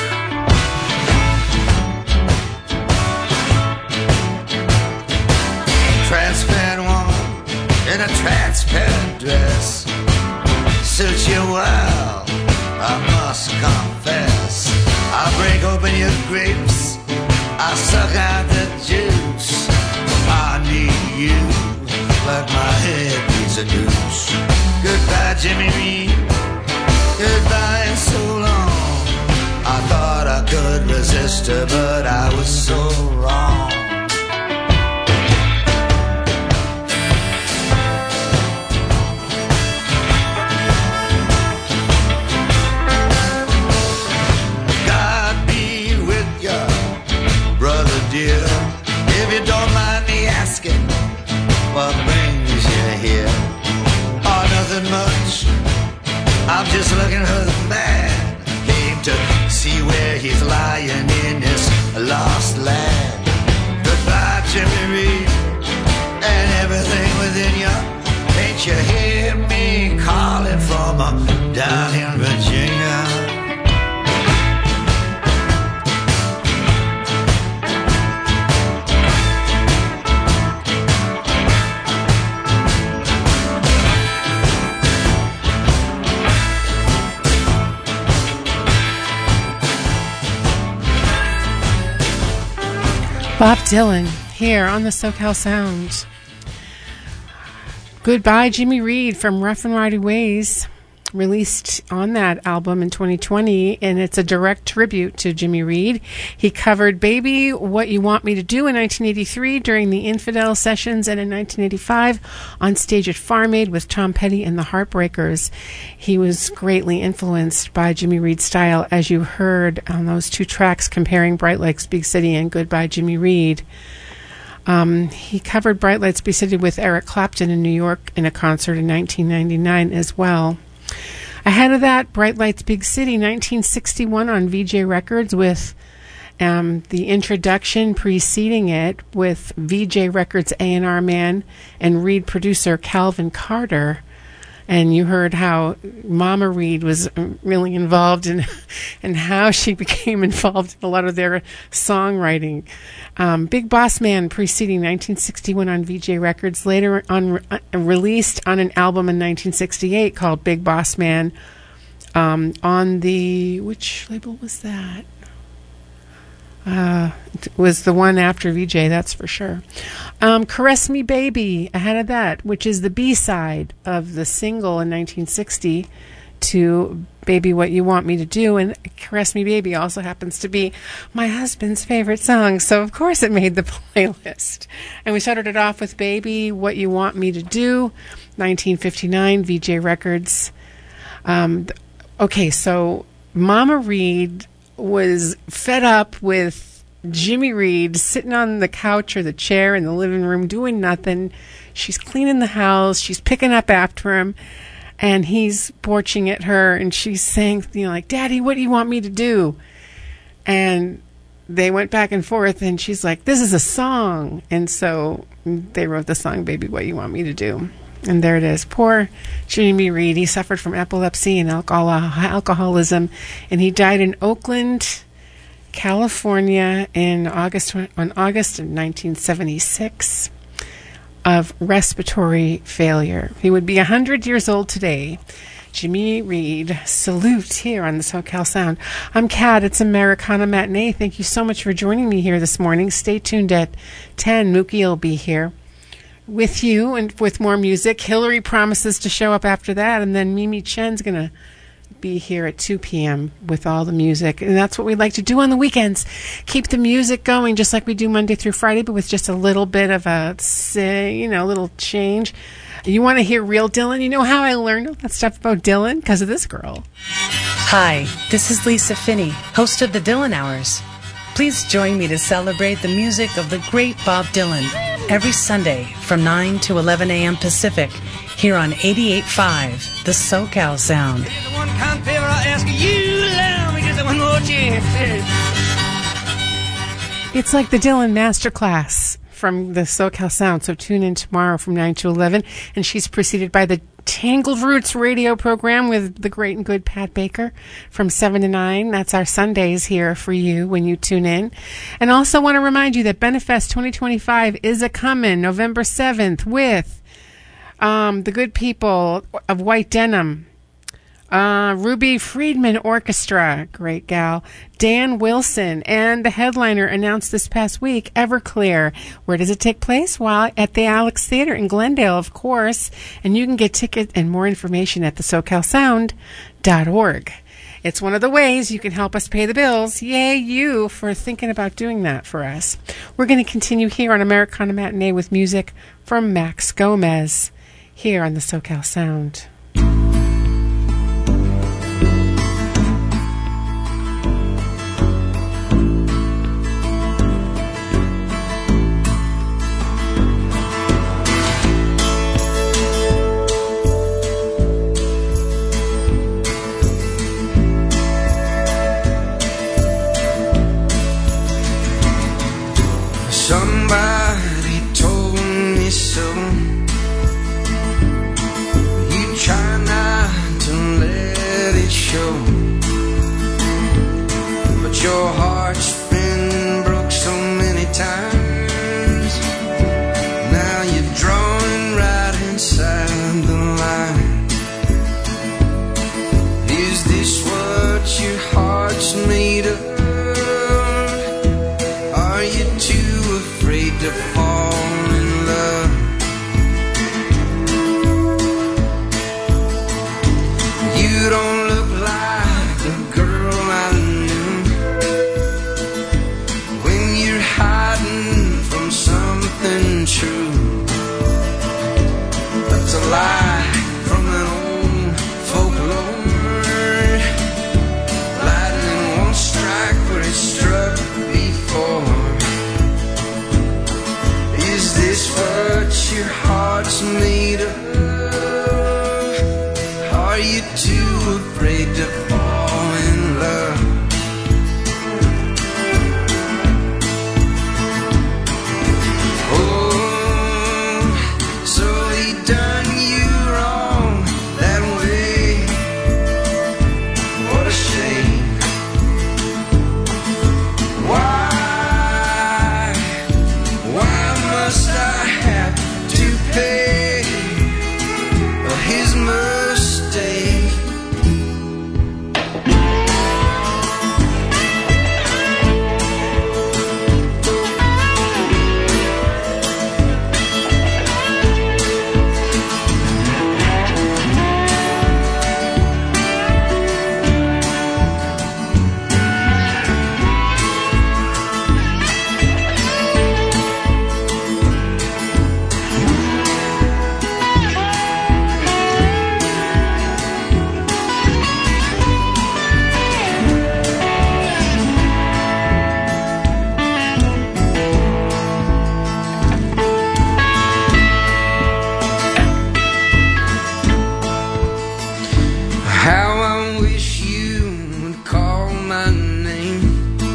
[SPEAKER 3] Transparent woman in a transparent dress suits you well, I must confess. I'll break open your grapes, I'll suck out the juice. I need you like my head needs a noose. Goodbye, Jimmy Reed, goodbye and so long. I thought I could resist her, but I was so wrong. Brother dear. If you don't mind me asking, what brings you here? Oh, nothing much. I'm just looking for the man. Came to see where he's lying in this lost land. Goodbye, Jimmy Reed, and everything within you. Ain't you hear me calling from down in Virginia?
[SPEAKER 2] Bob Dylan here on the SoCal Sound. Goodbye, Jimmy Reed from Rough and Rowdy Ways, released on that album in 2020, and it's a direct tribute to Jimmy Reed. He covered Baby What You Want Me to Do in 1983 during the Infidel Sessions, and in 1985 on stage at Farm Aid with Tom Petty and the Heartbreakers. He was greatly influenced by Jimmy Reed's style, as you heard on those two tracks comparing Bright Lights Big City and Goodbye Jimmy Reed. He covered Bright Lights Big City with Eric Clapton in New York in a concert in 1999 as well. Ahead of that, Bright Lights Big City, 1961 on VJ Records, with the introduction preceding it with VJ Records A&R man and Reed producer Calvin Carter. And you heard how Mama Reed was really involved in and how she became involved in a lot of their songwriting. Big Boss Man preceding 1961 on VJ Records, later on released on an album in 1968 called Big Boss Man on the, which label was that? It was the one after VJ, that's for sure. Caress Me Baby, ahead of that, which is the B-side of the single in 1960 to Baby What You Want Me to Do. And Caress Me Baby also happens to be my husband's favorite song, so of course it made the playlist. And we started it off with Baby What You Want Me to Do, 1959, VJ Records. Okay, so Mama Reed was fed up with Jimmy Reed sitting on the couch or the chair in the living room doing nothing. She's cleaning the house. She's picking up after him. And he's borching at her. And she's saying, you know, like, Daddy, what do you want me to do? And they went back and forth. And she's like, this is a song. And so they wrote the song, Baby, What You Want Me to Do. And there it is. Poor Jimmy Reed. He suffered from epilepsy and alcoholism, and he died in Oakland, California, on August of 1976 of respiratory failure. He would be 100 years old today. Jimmy Reed, salute here on the SoCal Sound. I'm Kat. It's Americana Matinee. Thank you so much for joining me here this morning. Stay tuned at 10. Mookie will be here with you and with more music. Hillary promises to show up after that, and then Mimi Chen's going to be here at 2 p.m. with all the music. And that's what we like to do on the weekends. Keep the music going just like we do Monday through Friday, but with just a little bit of a, little change. You want to hear real Dylan? You know how I learned all that stuff about Dylan? Because of this girl.
[SPEAKER 16] Hi, this is Lisa Finney, host of the Dylan Hours. Please join me to celebrate the music of the great Bob Dylan every Sunday from 9 to 11 a.m. Pacific here on 88.5, the SoCal Sound.
[SPEAKER 12] One kind favor I ask you, allow me just one more chance.
[SPEAKER 2] It's like the Dylan Masterclass from the SoCal Sound, so tune in tomorrow from 9 to 11, and she's preceded by the Tangled Roots radio program with the great and good Pat Baker from 7 to 9. That's our Sundays here for you when you tune in. And also want to remind you that Benefest 2025 is a-comin' November 7th with the good people of White Denim, Ruby Friedman Orchestra, great gal, Dan Wilson, and the headliner announced this past week, Everclear. Where does it take place? Well, at the Alex Theater in Glendale, of course, and you can get tickets and more information at thesocalsound.org. It's one of the ways you can help us pay the bills. Yay, you, for thinking about doing that for us. We're going to continue here on Americana Matinee with music from Max Gomez here on the SoCal Sound.
[SPEAKER 3] your heart's been broke so many times. Now you're drawing right inside the line. Is this what your heart's made of? Are you too afraid to fall in love? You don't look like the girl I knew. When you're hiding from something true, that's a lie from an old folklore. Lightning won't strike where it struck before. Is this what your heart's made of? Are you too afraid to fall in love? Oh, so he done you wrong that way. What a shame. Why must I have to pay his mistake? How I wish you would call my name,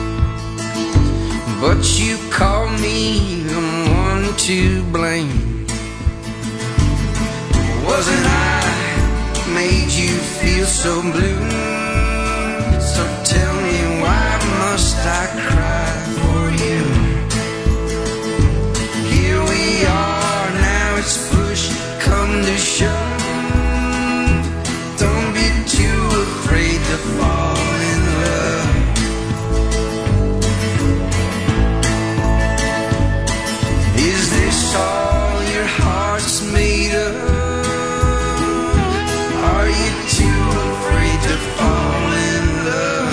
[SPEAKER 3] but you call me the one to blame. Wasn't I made you feel so blue? So tell me, why must I cry for you? Here we are, now it's push come to shove. Don't be too afraid to fall in love. Is this all your heart's made of? Are you too afraid to fall in love?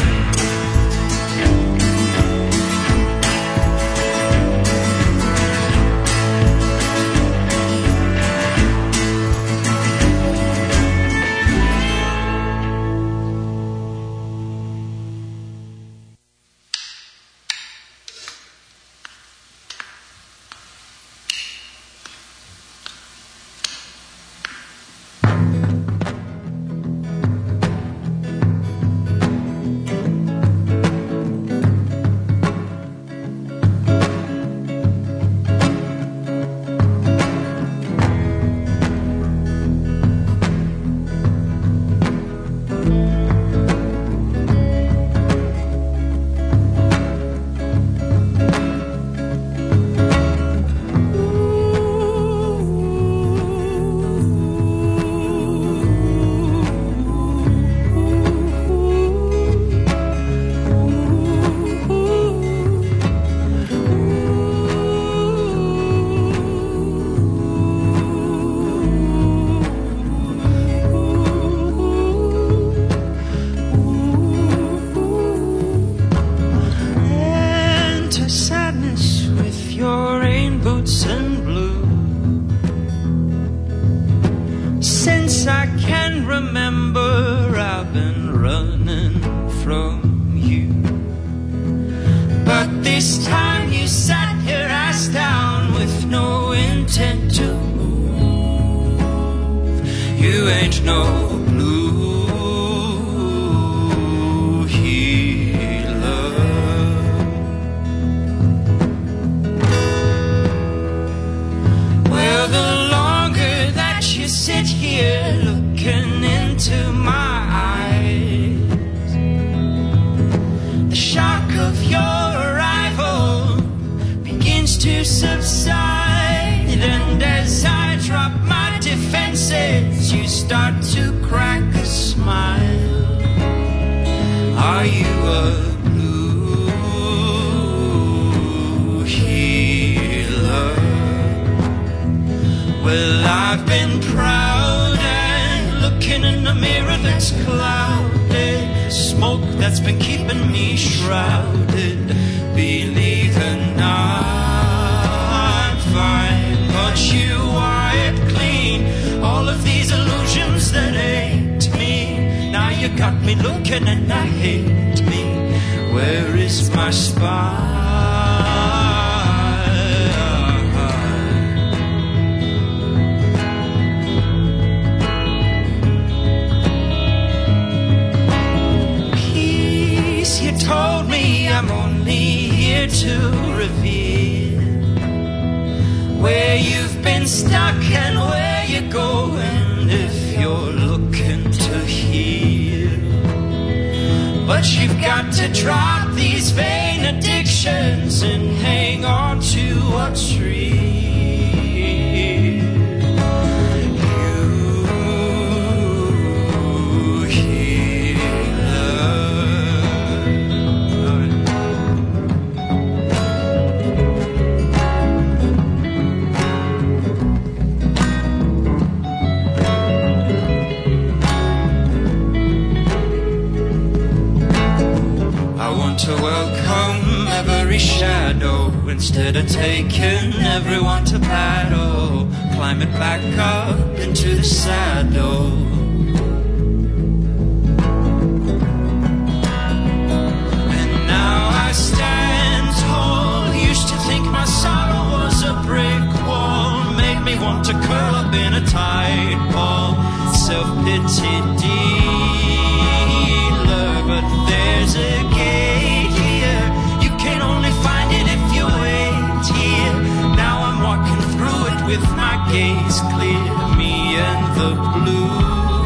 [SPEAKER 12] This time you sat your ass down with no intent to move. You ain't no blue healer. Well, the longer that you sit here looking into my eyes, the shock subside, and as I drop my defenses, you start to crack a smile. Are you a blue healer? Well, I've been proud and looking in a mirror that's clouded, smoke that's been keeping me shrouded, believing I'm fine, but you wiped clean all of these illusions that ain't me. Now you got me looking and I hate me. Where is my spine? Peace, you told me I'm only here to reveal where you've been stuck and where you're going if you're looking to heal. But you've got to drop these vain addictions and hang on to what's real. To welcome every shadow instead of taking everyone to battle. Climb it back up into the saddle. And now I stand tall. Used to think my sorrow was a brick wall, made me want to curl up in a tight ball. Self-pity dealer, but there's a gate. With my gaze clear, me and the blue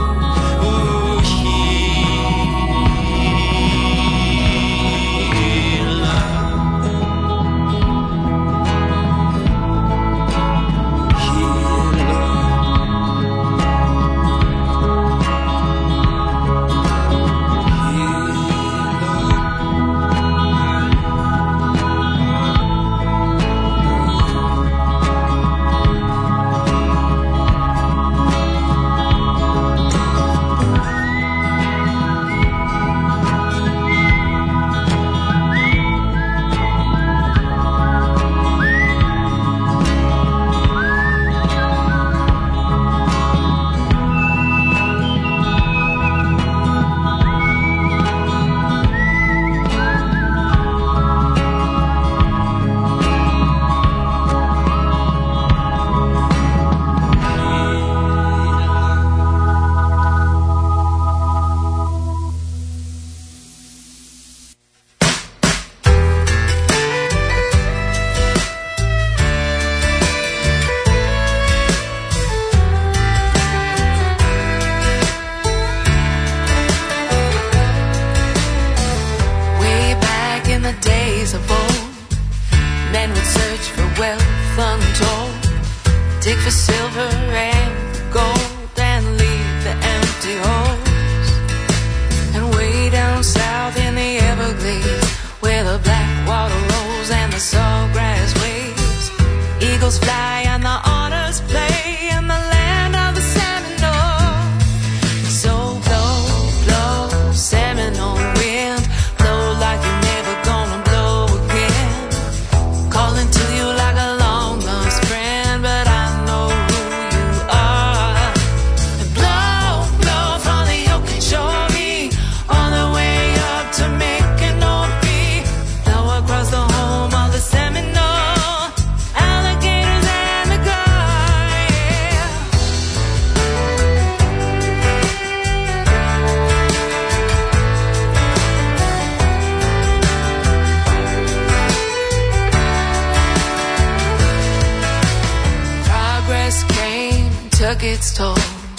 [SPEAKER 17] took its toll.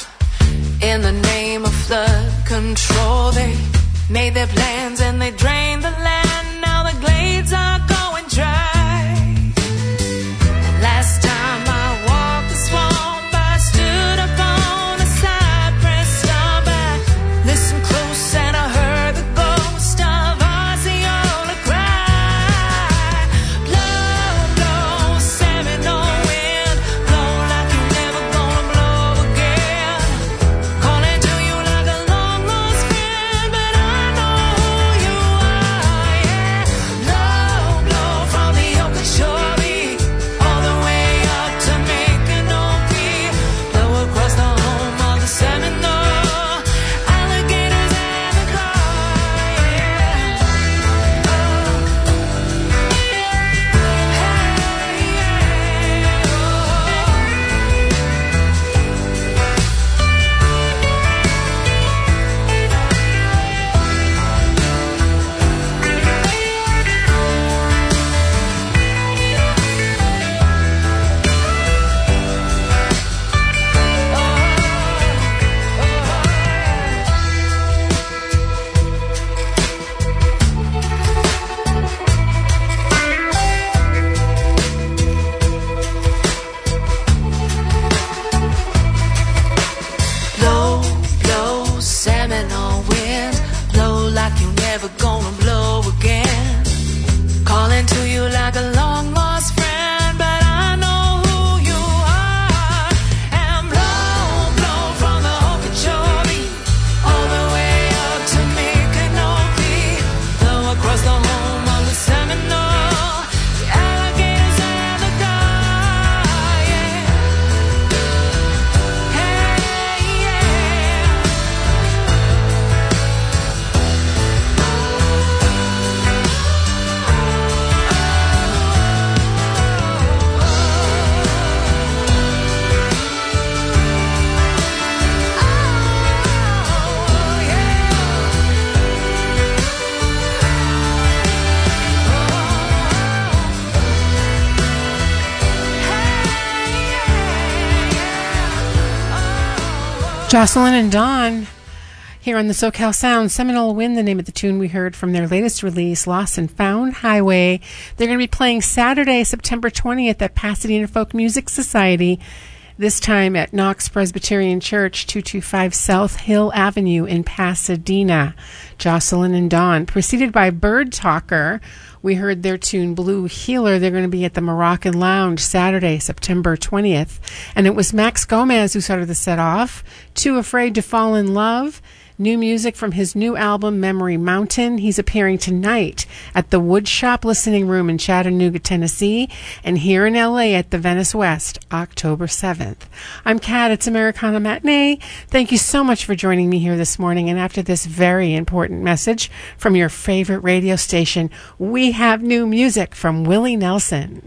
[SPEAKER 17] In the name of flood control, they made their plans and they drained the land. Now the glades are going dry.
[SPEAKER 2] Jocelyn and Dawn here on the SoCal Sound. Seminole Wind, the name of the tune we heard from their latest release, Lost and Found Highway. They're going to be playing Saturday, September 20th at Pasadena Folk Music Society, this time at Knox Presbyterian Church, 225 South Hill Avenue in Pasadena. Jocelyn and Dawn. Preceded by Bird Talker, we heard their tune Blue Healer. They're going to be at the Moroccan Lounge Saturday, September 20th. And it was Max Gomez who started the set off. Too Afraid to Fall in Love. New music from his new album, Memory Mountain. He's appearing tonight at the Woodshop Listening Room in Chattanooga, Tennessee, and here in L.A. at the Venice West, October 7th. I'm Kat. It's Americana Matinee. Thank you so much for joining me here this morning. And after this very important message from your favorite radio station, we have new music from Willie Nelson.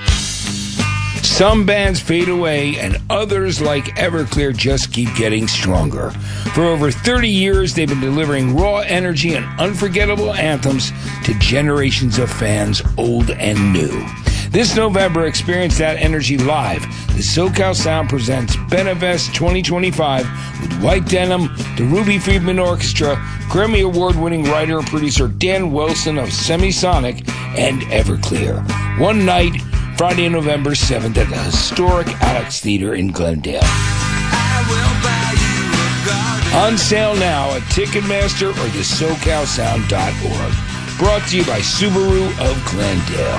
[SPEAKER 18] Some bands fade away, and others, like Everclear, just keep getting stronger. For over 30 years, they've been delivering raw energy and unforgettable anthems to generations of fans, old and new. This November, experience that energy live. The SoCal Sound presents Benevest 2025 with White Denim, the Ruby Friedman Orchestra, Grammy Award-winning writer and producer Dan Wilson of Semisonic, and Everclear. One night, Friday, November 7th at the historic Alex Theater in Glendale. On sale now at Ticketmaster or the SoCalSound.org. Brought to you by Subaru of Glendale.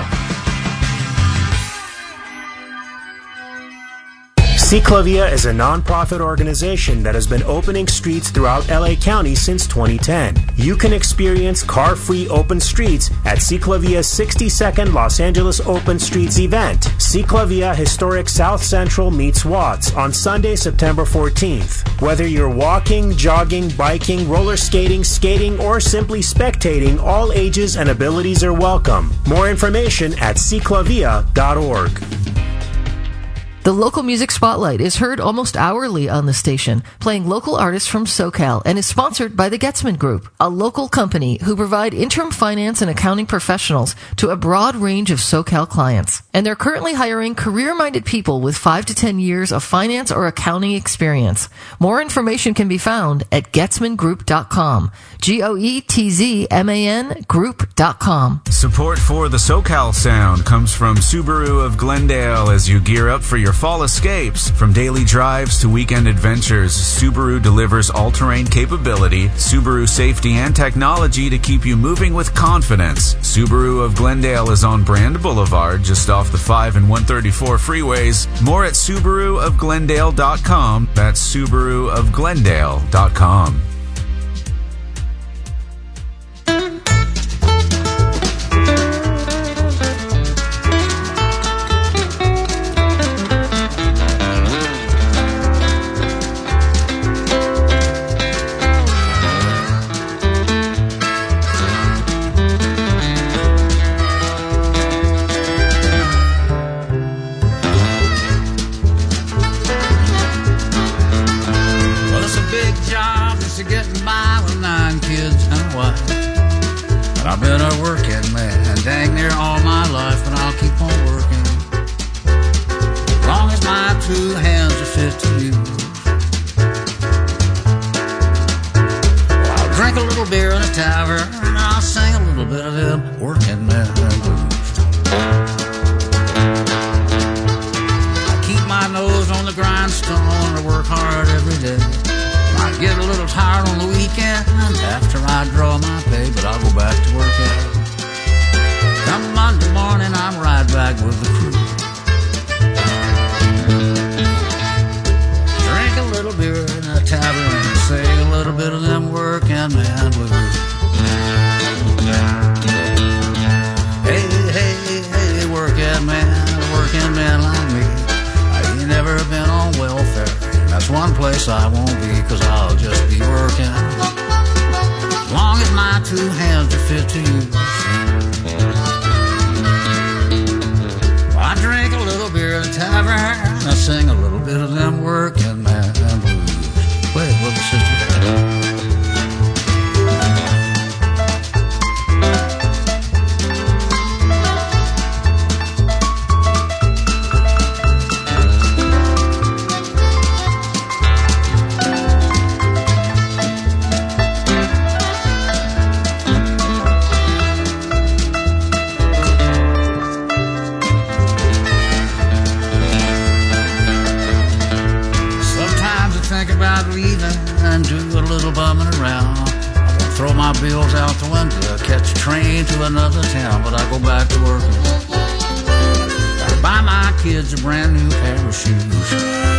[SPEAKER 7] Ciclavia is a nonprofit organization that has been opening streets throughout LA County since 2010. You can experience car-free open streets at Ciclavia's 62nd Los Angeles Open Streets event, Ciclavia Historic South Central meets Watts, on Sunday, September 14th. Whether you're walking, jogging, biking, roller skating, skating, or simply spectating, all ages and abilities are welcome. More information at ciclavia.org.
[SPEAKER 19] The Local Music Spotlight is heard almost hourly on the station, playing local artists from SoCal, and is sponsored by the Getzman Group, a local company who provide interim finance and accounting professionals to a broad range of SoCal clients. And they're currently hiring career-minded people with 5 to 10 years of finance or accounting experience. More information can be found at GetzmanGroup.com. GOETZMAN Group.com.
[SPEAKER 20] Support for the SoCal Sound comes from Subaru of Glendale as you gear up for your fall escapes. From daily drives to weekend adventures, Subaru delivers all-terrain capability, Subaru safety and technology to keep you moving with confidence. Subaru of Glendale is on Brand Boulevard, just off the 5 and 134 freeways. More at SubaruofGlendale.com. That's SubaruofGlendale.com.
[SPEAKER 21] I've been a working man dang near all my life, and I'll keep on working as long as my two hands are fit to use. Well, I'll drink a little beer in a tavern, and I'll sing a little bit of them working man blues. I keep my nose on the grindstone, I work hard every day. I get a little tired on the weekend after I draw my pay, but I'll go back to work out. Come Monday morning, I'm right back with the crew. Drink a little beer in a tavern and sing a little bit of them working man blues. Hey, hey, hey, working man like me. I ain't never been on welfare. That's one place I won't be, 'cause I'll just be working as long as my two hands are fit to use. I drink a little beer at a tavern, I sing a little bit of them working man blues. Play it, little sister. throw my bills out the window, catch a train to another town, but I go back to working. Gotta buy my kids a brand new pair of shoes.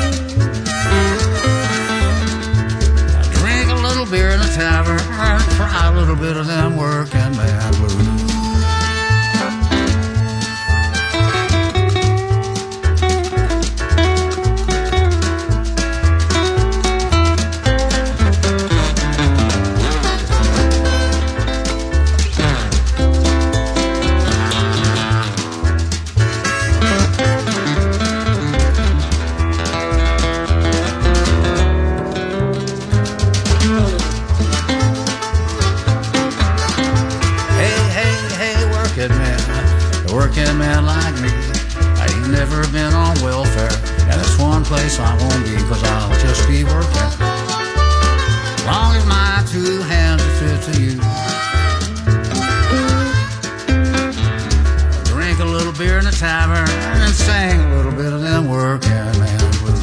[SPEAKER 21] I drink a little beer in the tavern, cry a little bit of them working man blues. Working man like me, I ain't never been on welfare, and it's one place I won't be, cause I'll just be working. As long as my two hands are fit to use. I'll drink a little beer in the tavern and sing a little bit of them working man blues.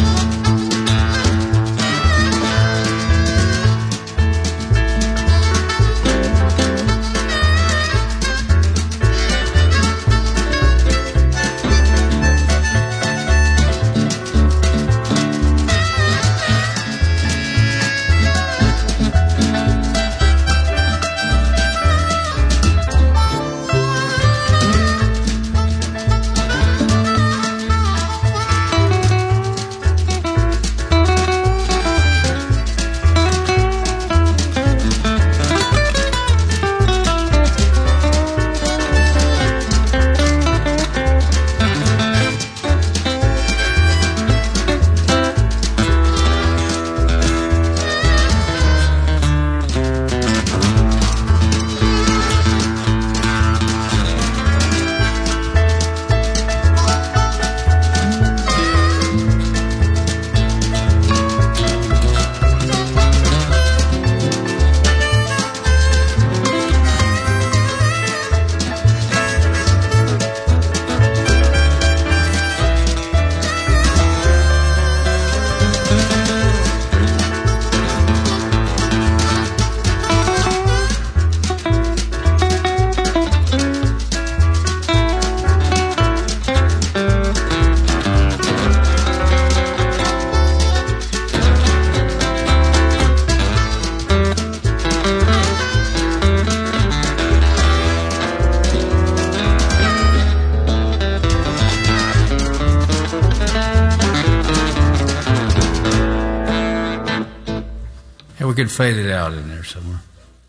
[SPEAKER 21] We could fade it out in there somewhere.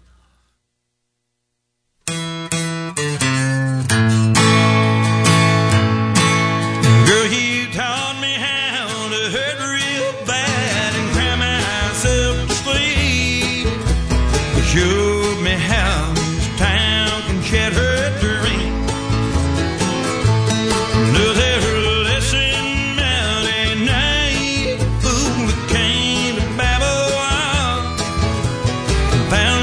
[SPEAKER 12] Girl, you taught me how to hurt real bad and cry myself to sleep. You showed me how this town can shed her dream. Another lesson out at night. Fool that came to Babylon. Found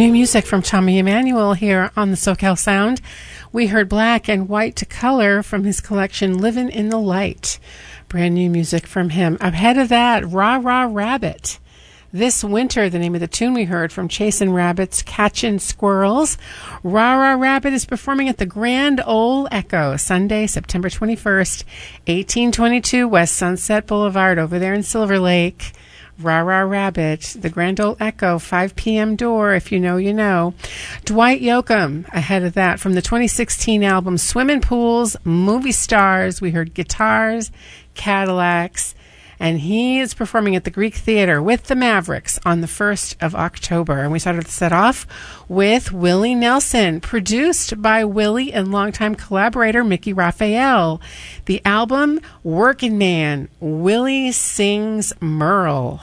[SPEAKER 2] New music from Tommy Emmanuel here on the SoCal Sound. We heard Black and White to Color from his collection Livin' in the Light. Brand new music from him. Ahead of that, Rah Rah Rabbit. This Winter, the name of the tune we heard from Chasin' Rabbits, Catchin' Squirrels. Rah Rah Rabbit is performing at the Grand Ole Echo, Sunday, September 21st, 1822 West Sunset Boulevard over there in Silver Lake. Rah Rah Rabbit, the Grand Ole Echo, 5 p.m. door. If you know, you know. Dwight Yoakam, ahead of that, from the 2016 album Swimming Pools, Movie Stars, we heard Guitars, Cadillacs, and he is performing at the Greek Theater with the Mavericks on the 1st of October. And we started the set off with Willie Nelson, produced by Willie and longtime collaborator Mickey Raphael. The album, Workin' Man, Willie Sings Merle.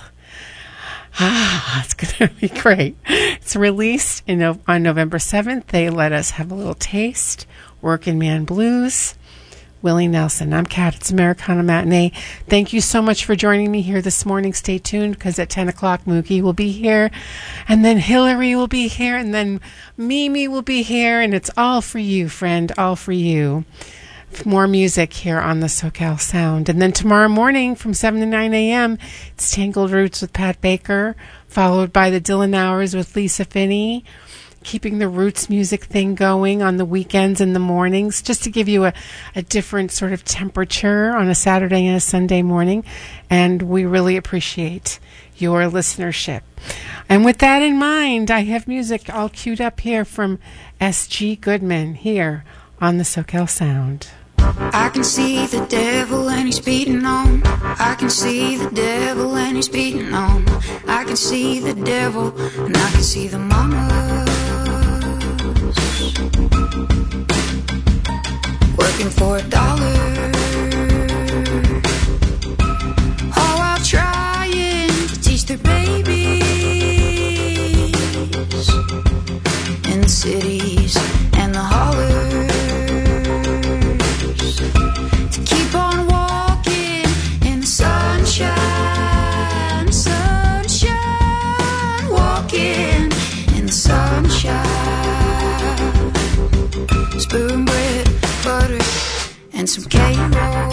[SPEAKER 2] It's going to be great. It's released on November 7th. They let us have a little taste. Workin' Man Blues. Willie Nelson. I'm Kat. It's Americana Matinee. Thank you so much for joining me here this morning. Stay tuned because at 10 o'clock, Mookie will be here. And then Hillary will be here. And then Mimi will be here. And it's all for you, friend. All for you. More music here on the SoCal Sound. And then tomorrow morning from 7 to 9 a.m., it's Tangled Roots with Pat Baker, followed by the Dylan Hours with Lisa Finney. Keeping the roots music thing going on the weekends and the mornings, just to give you a different sort of temperature on a Saturday and a Sunday morning. And we really appreciate your listenership. And with that in mind, I have music all queued up here from S.G. Goodman here on the SoCal Sound.
[SPEAKER 5] I can see the devil and he's beating on. I can see the devil and he's beating on. I can see the devil and I can see the mamas working for $1, all while trying to teach their babies in the cities and the hollers to keep on walking in the sunshine, sunshine, walking in the sunshine. Spoon bread, butter, and some K-roll.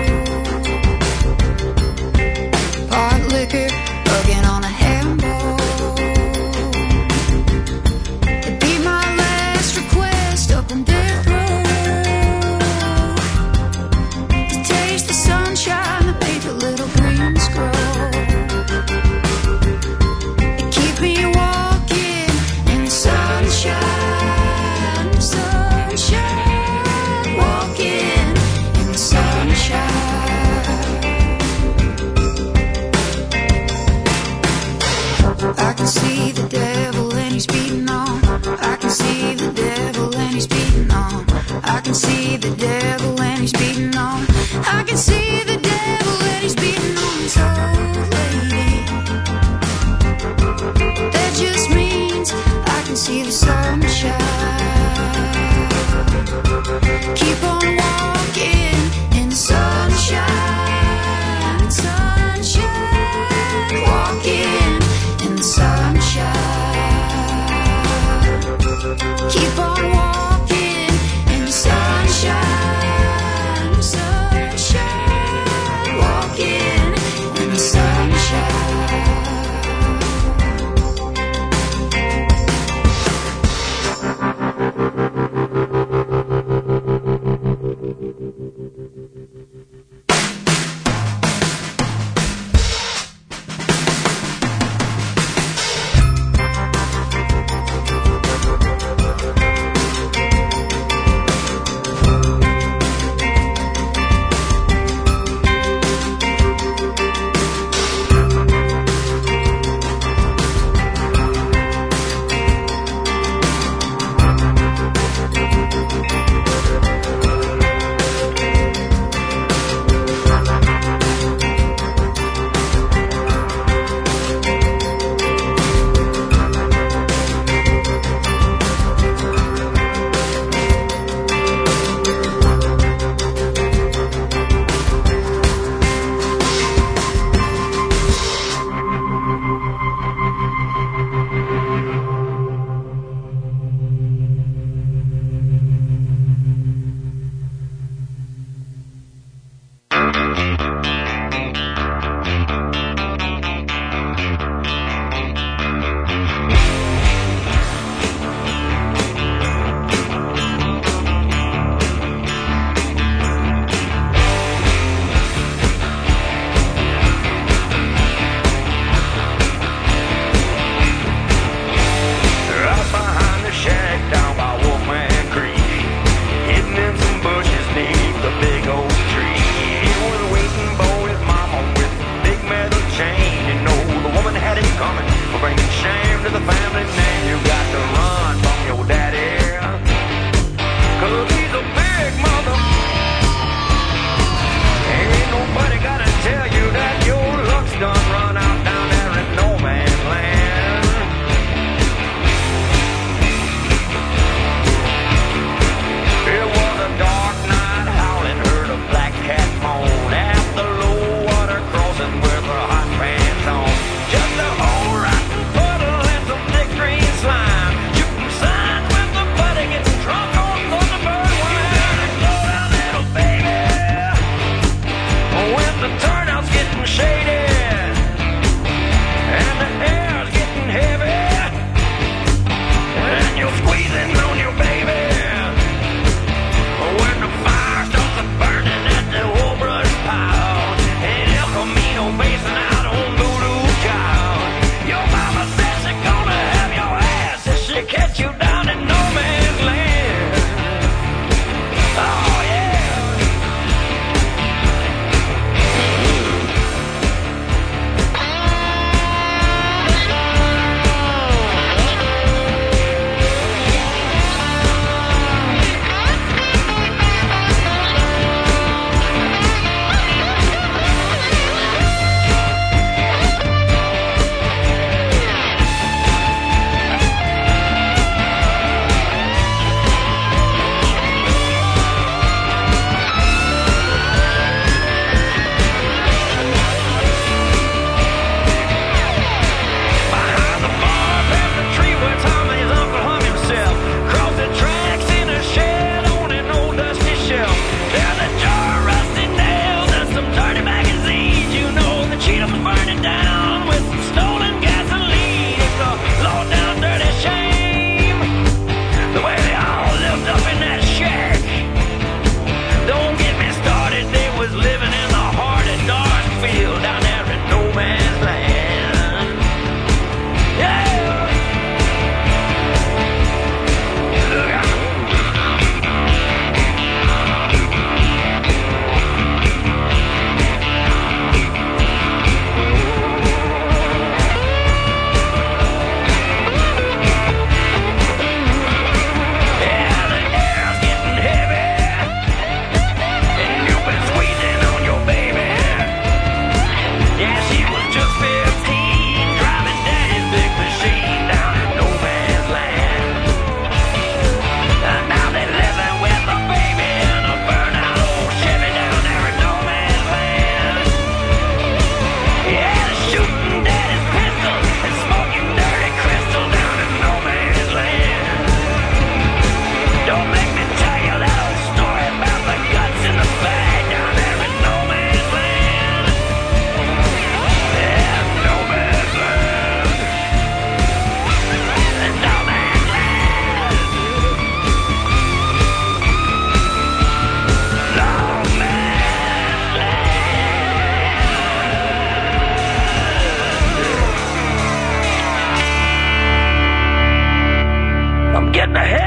[SPEAKER 5] Pot liquor, bugging on a handball. It'd be my last request up on death row to taste the sunshine that made the little greens grow. It keep me walking in the sunshine, sunshine, walking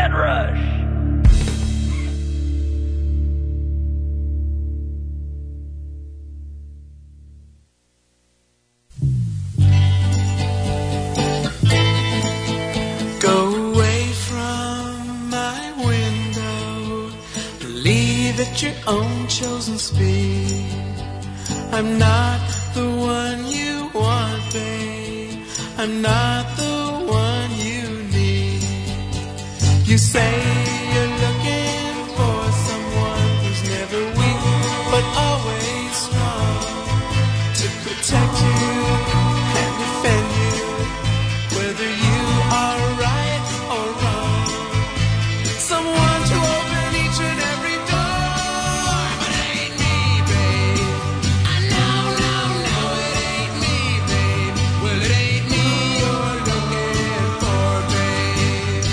[SPEAKER 12] Mad Rush.
[SPEAKER 6] Go away from my window, leave at your own chosen speed. I'm not the one you want, babe. I'm not the one you need. You say you're looking for someone who's never weak, but always strong, to protect you and defend you, whether you are right or wrong. Someone to open each and every door, but it ain't me, babe. I know, no, no, it ain't me, babe. Well, it ain't me you're looking for, babe.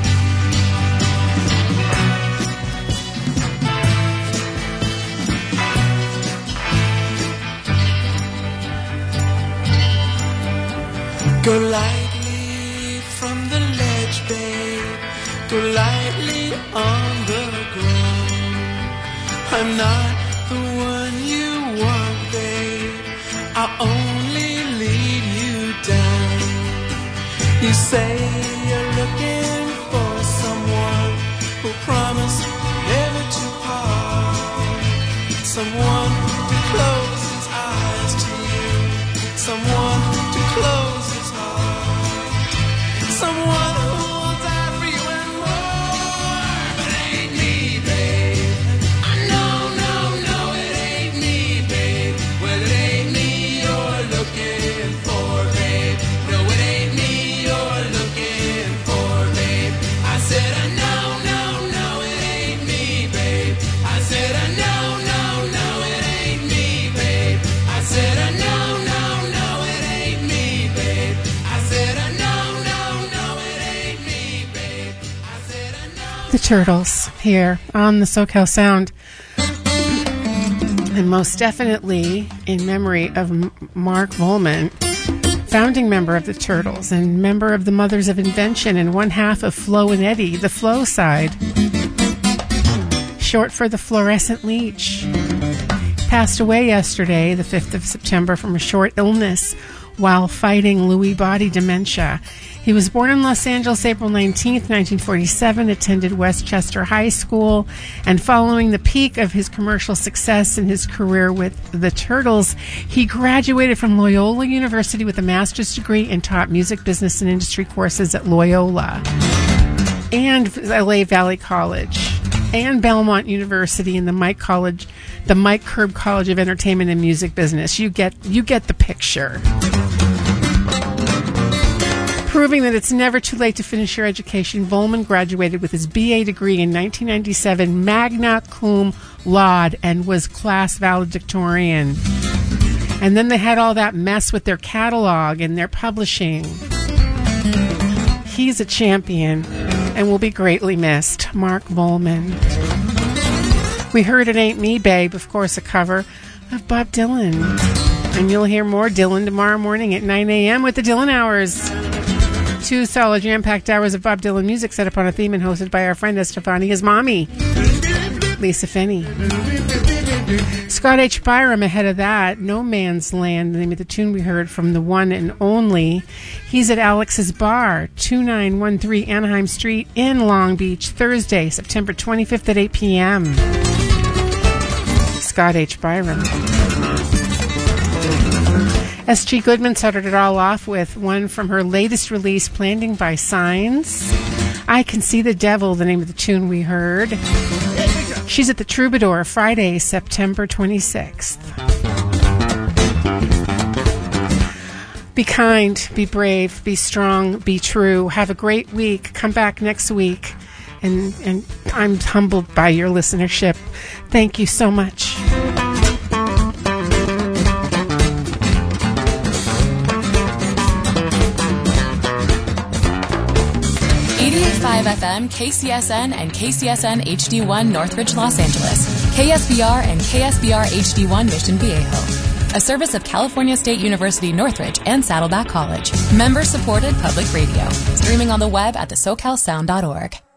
[SPEAKER 6] Go lightly from the ledge, babe. Go lightly on the ground. I'm not the one you want, babe. I'll only lead you down. You say you're looking for someone who'll promise never to part. Someone to close his eyes to you. Someone to close his heart. Someone who'll die for you and more. But it ain't me, babe. I know, no, no, it ain't me, babe. Well, it ain't me you're looking for, babe. No, it ain't me you're looking for, babe. I said I know, no, no, it ain't me, babe. I said I know, no, no, it ain't me, babe. I said I know, no, no, it ain't me, babe. I said I know, no, no, it ain't me, babe. I said I know.
[SPEAKER 2] The Turtles here on the SoCal Sound. And most definitely in memory of Mark Volman, founding member of the Turtles and member of the Mothers of Invention and one half of Flo and Eddie, the Flo side, short for the Fluorescent Leech. Passed away yesterday, the 5th of September, from a short illness while fighting Lewy body dementia. He was born in Los Angeles April 19th, 1947, attended Westchester High School, and following the peak of his commercial success in his career with the Turtles, he graduated from Loyola University with a master's degree and taught music, business, and industry courses at Loyola and LA Valley College and Belmont University and the Mike Curb College of Entertainment and Music Business. You get the picture. Proving that it's never too late to finish your education, Volman graduated with his BA degree in 1997, magna cum laude, and was class valedictorian. And then they had all that mess with their catalog and their publishing. He's a champion and will be greatly missed. Mark Volman. We heard It Ain't Me, Babe, of course, a cover of Bob Dylan. And you'll hear more Dylan tomorrow morning at 9 a.m. with the Dylan Hours. 2 solid jam-packed hours of Bob Dylan music set upon a theme and hosted by our friend Estefania's mommy, Lisa Finney. Scott H. Byram ahead of that, No Man's Land, the name of the tune we heard from the one and only. He's at Alex's Bar, 2913 Anaheim Street in Long Beach, Thursday, September 25th at 8 p.m. Scott H. Byram. S.G. Goodman started it all off with one from her latest release, Planting by Signs. I Can See the Devil, the name of the tune we heard. She's at the Troubadour, Friday, September 26th. Be kind, be brave, be strong, be true. Have a great week. Come back next week. And I'm humbled by your listenership. Thank you so much.
[SPEAKER 1] 105 FM, KCSN, and KCSN HD1 Northridge, Los Angeles. KSBR and KSBR HD1 Mission Viejo. A service of California State University Northridge and Saddleback College. Member-supported public radio. Streaming on the web at thesocalsound.org.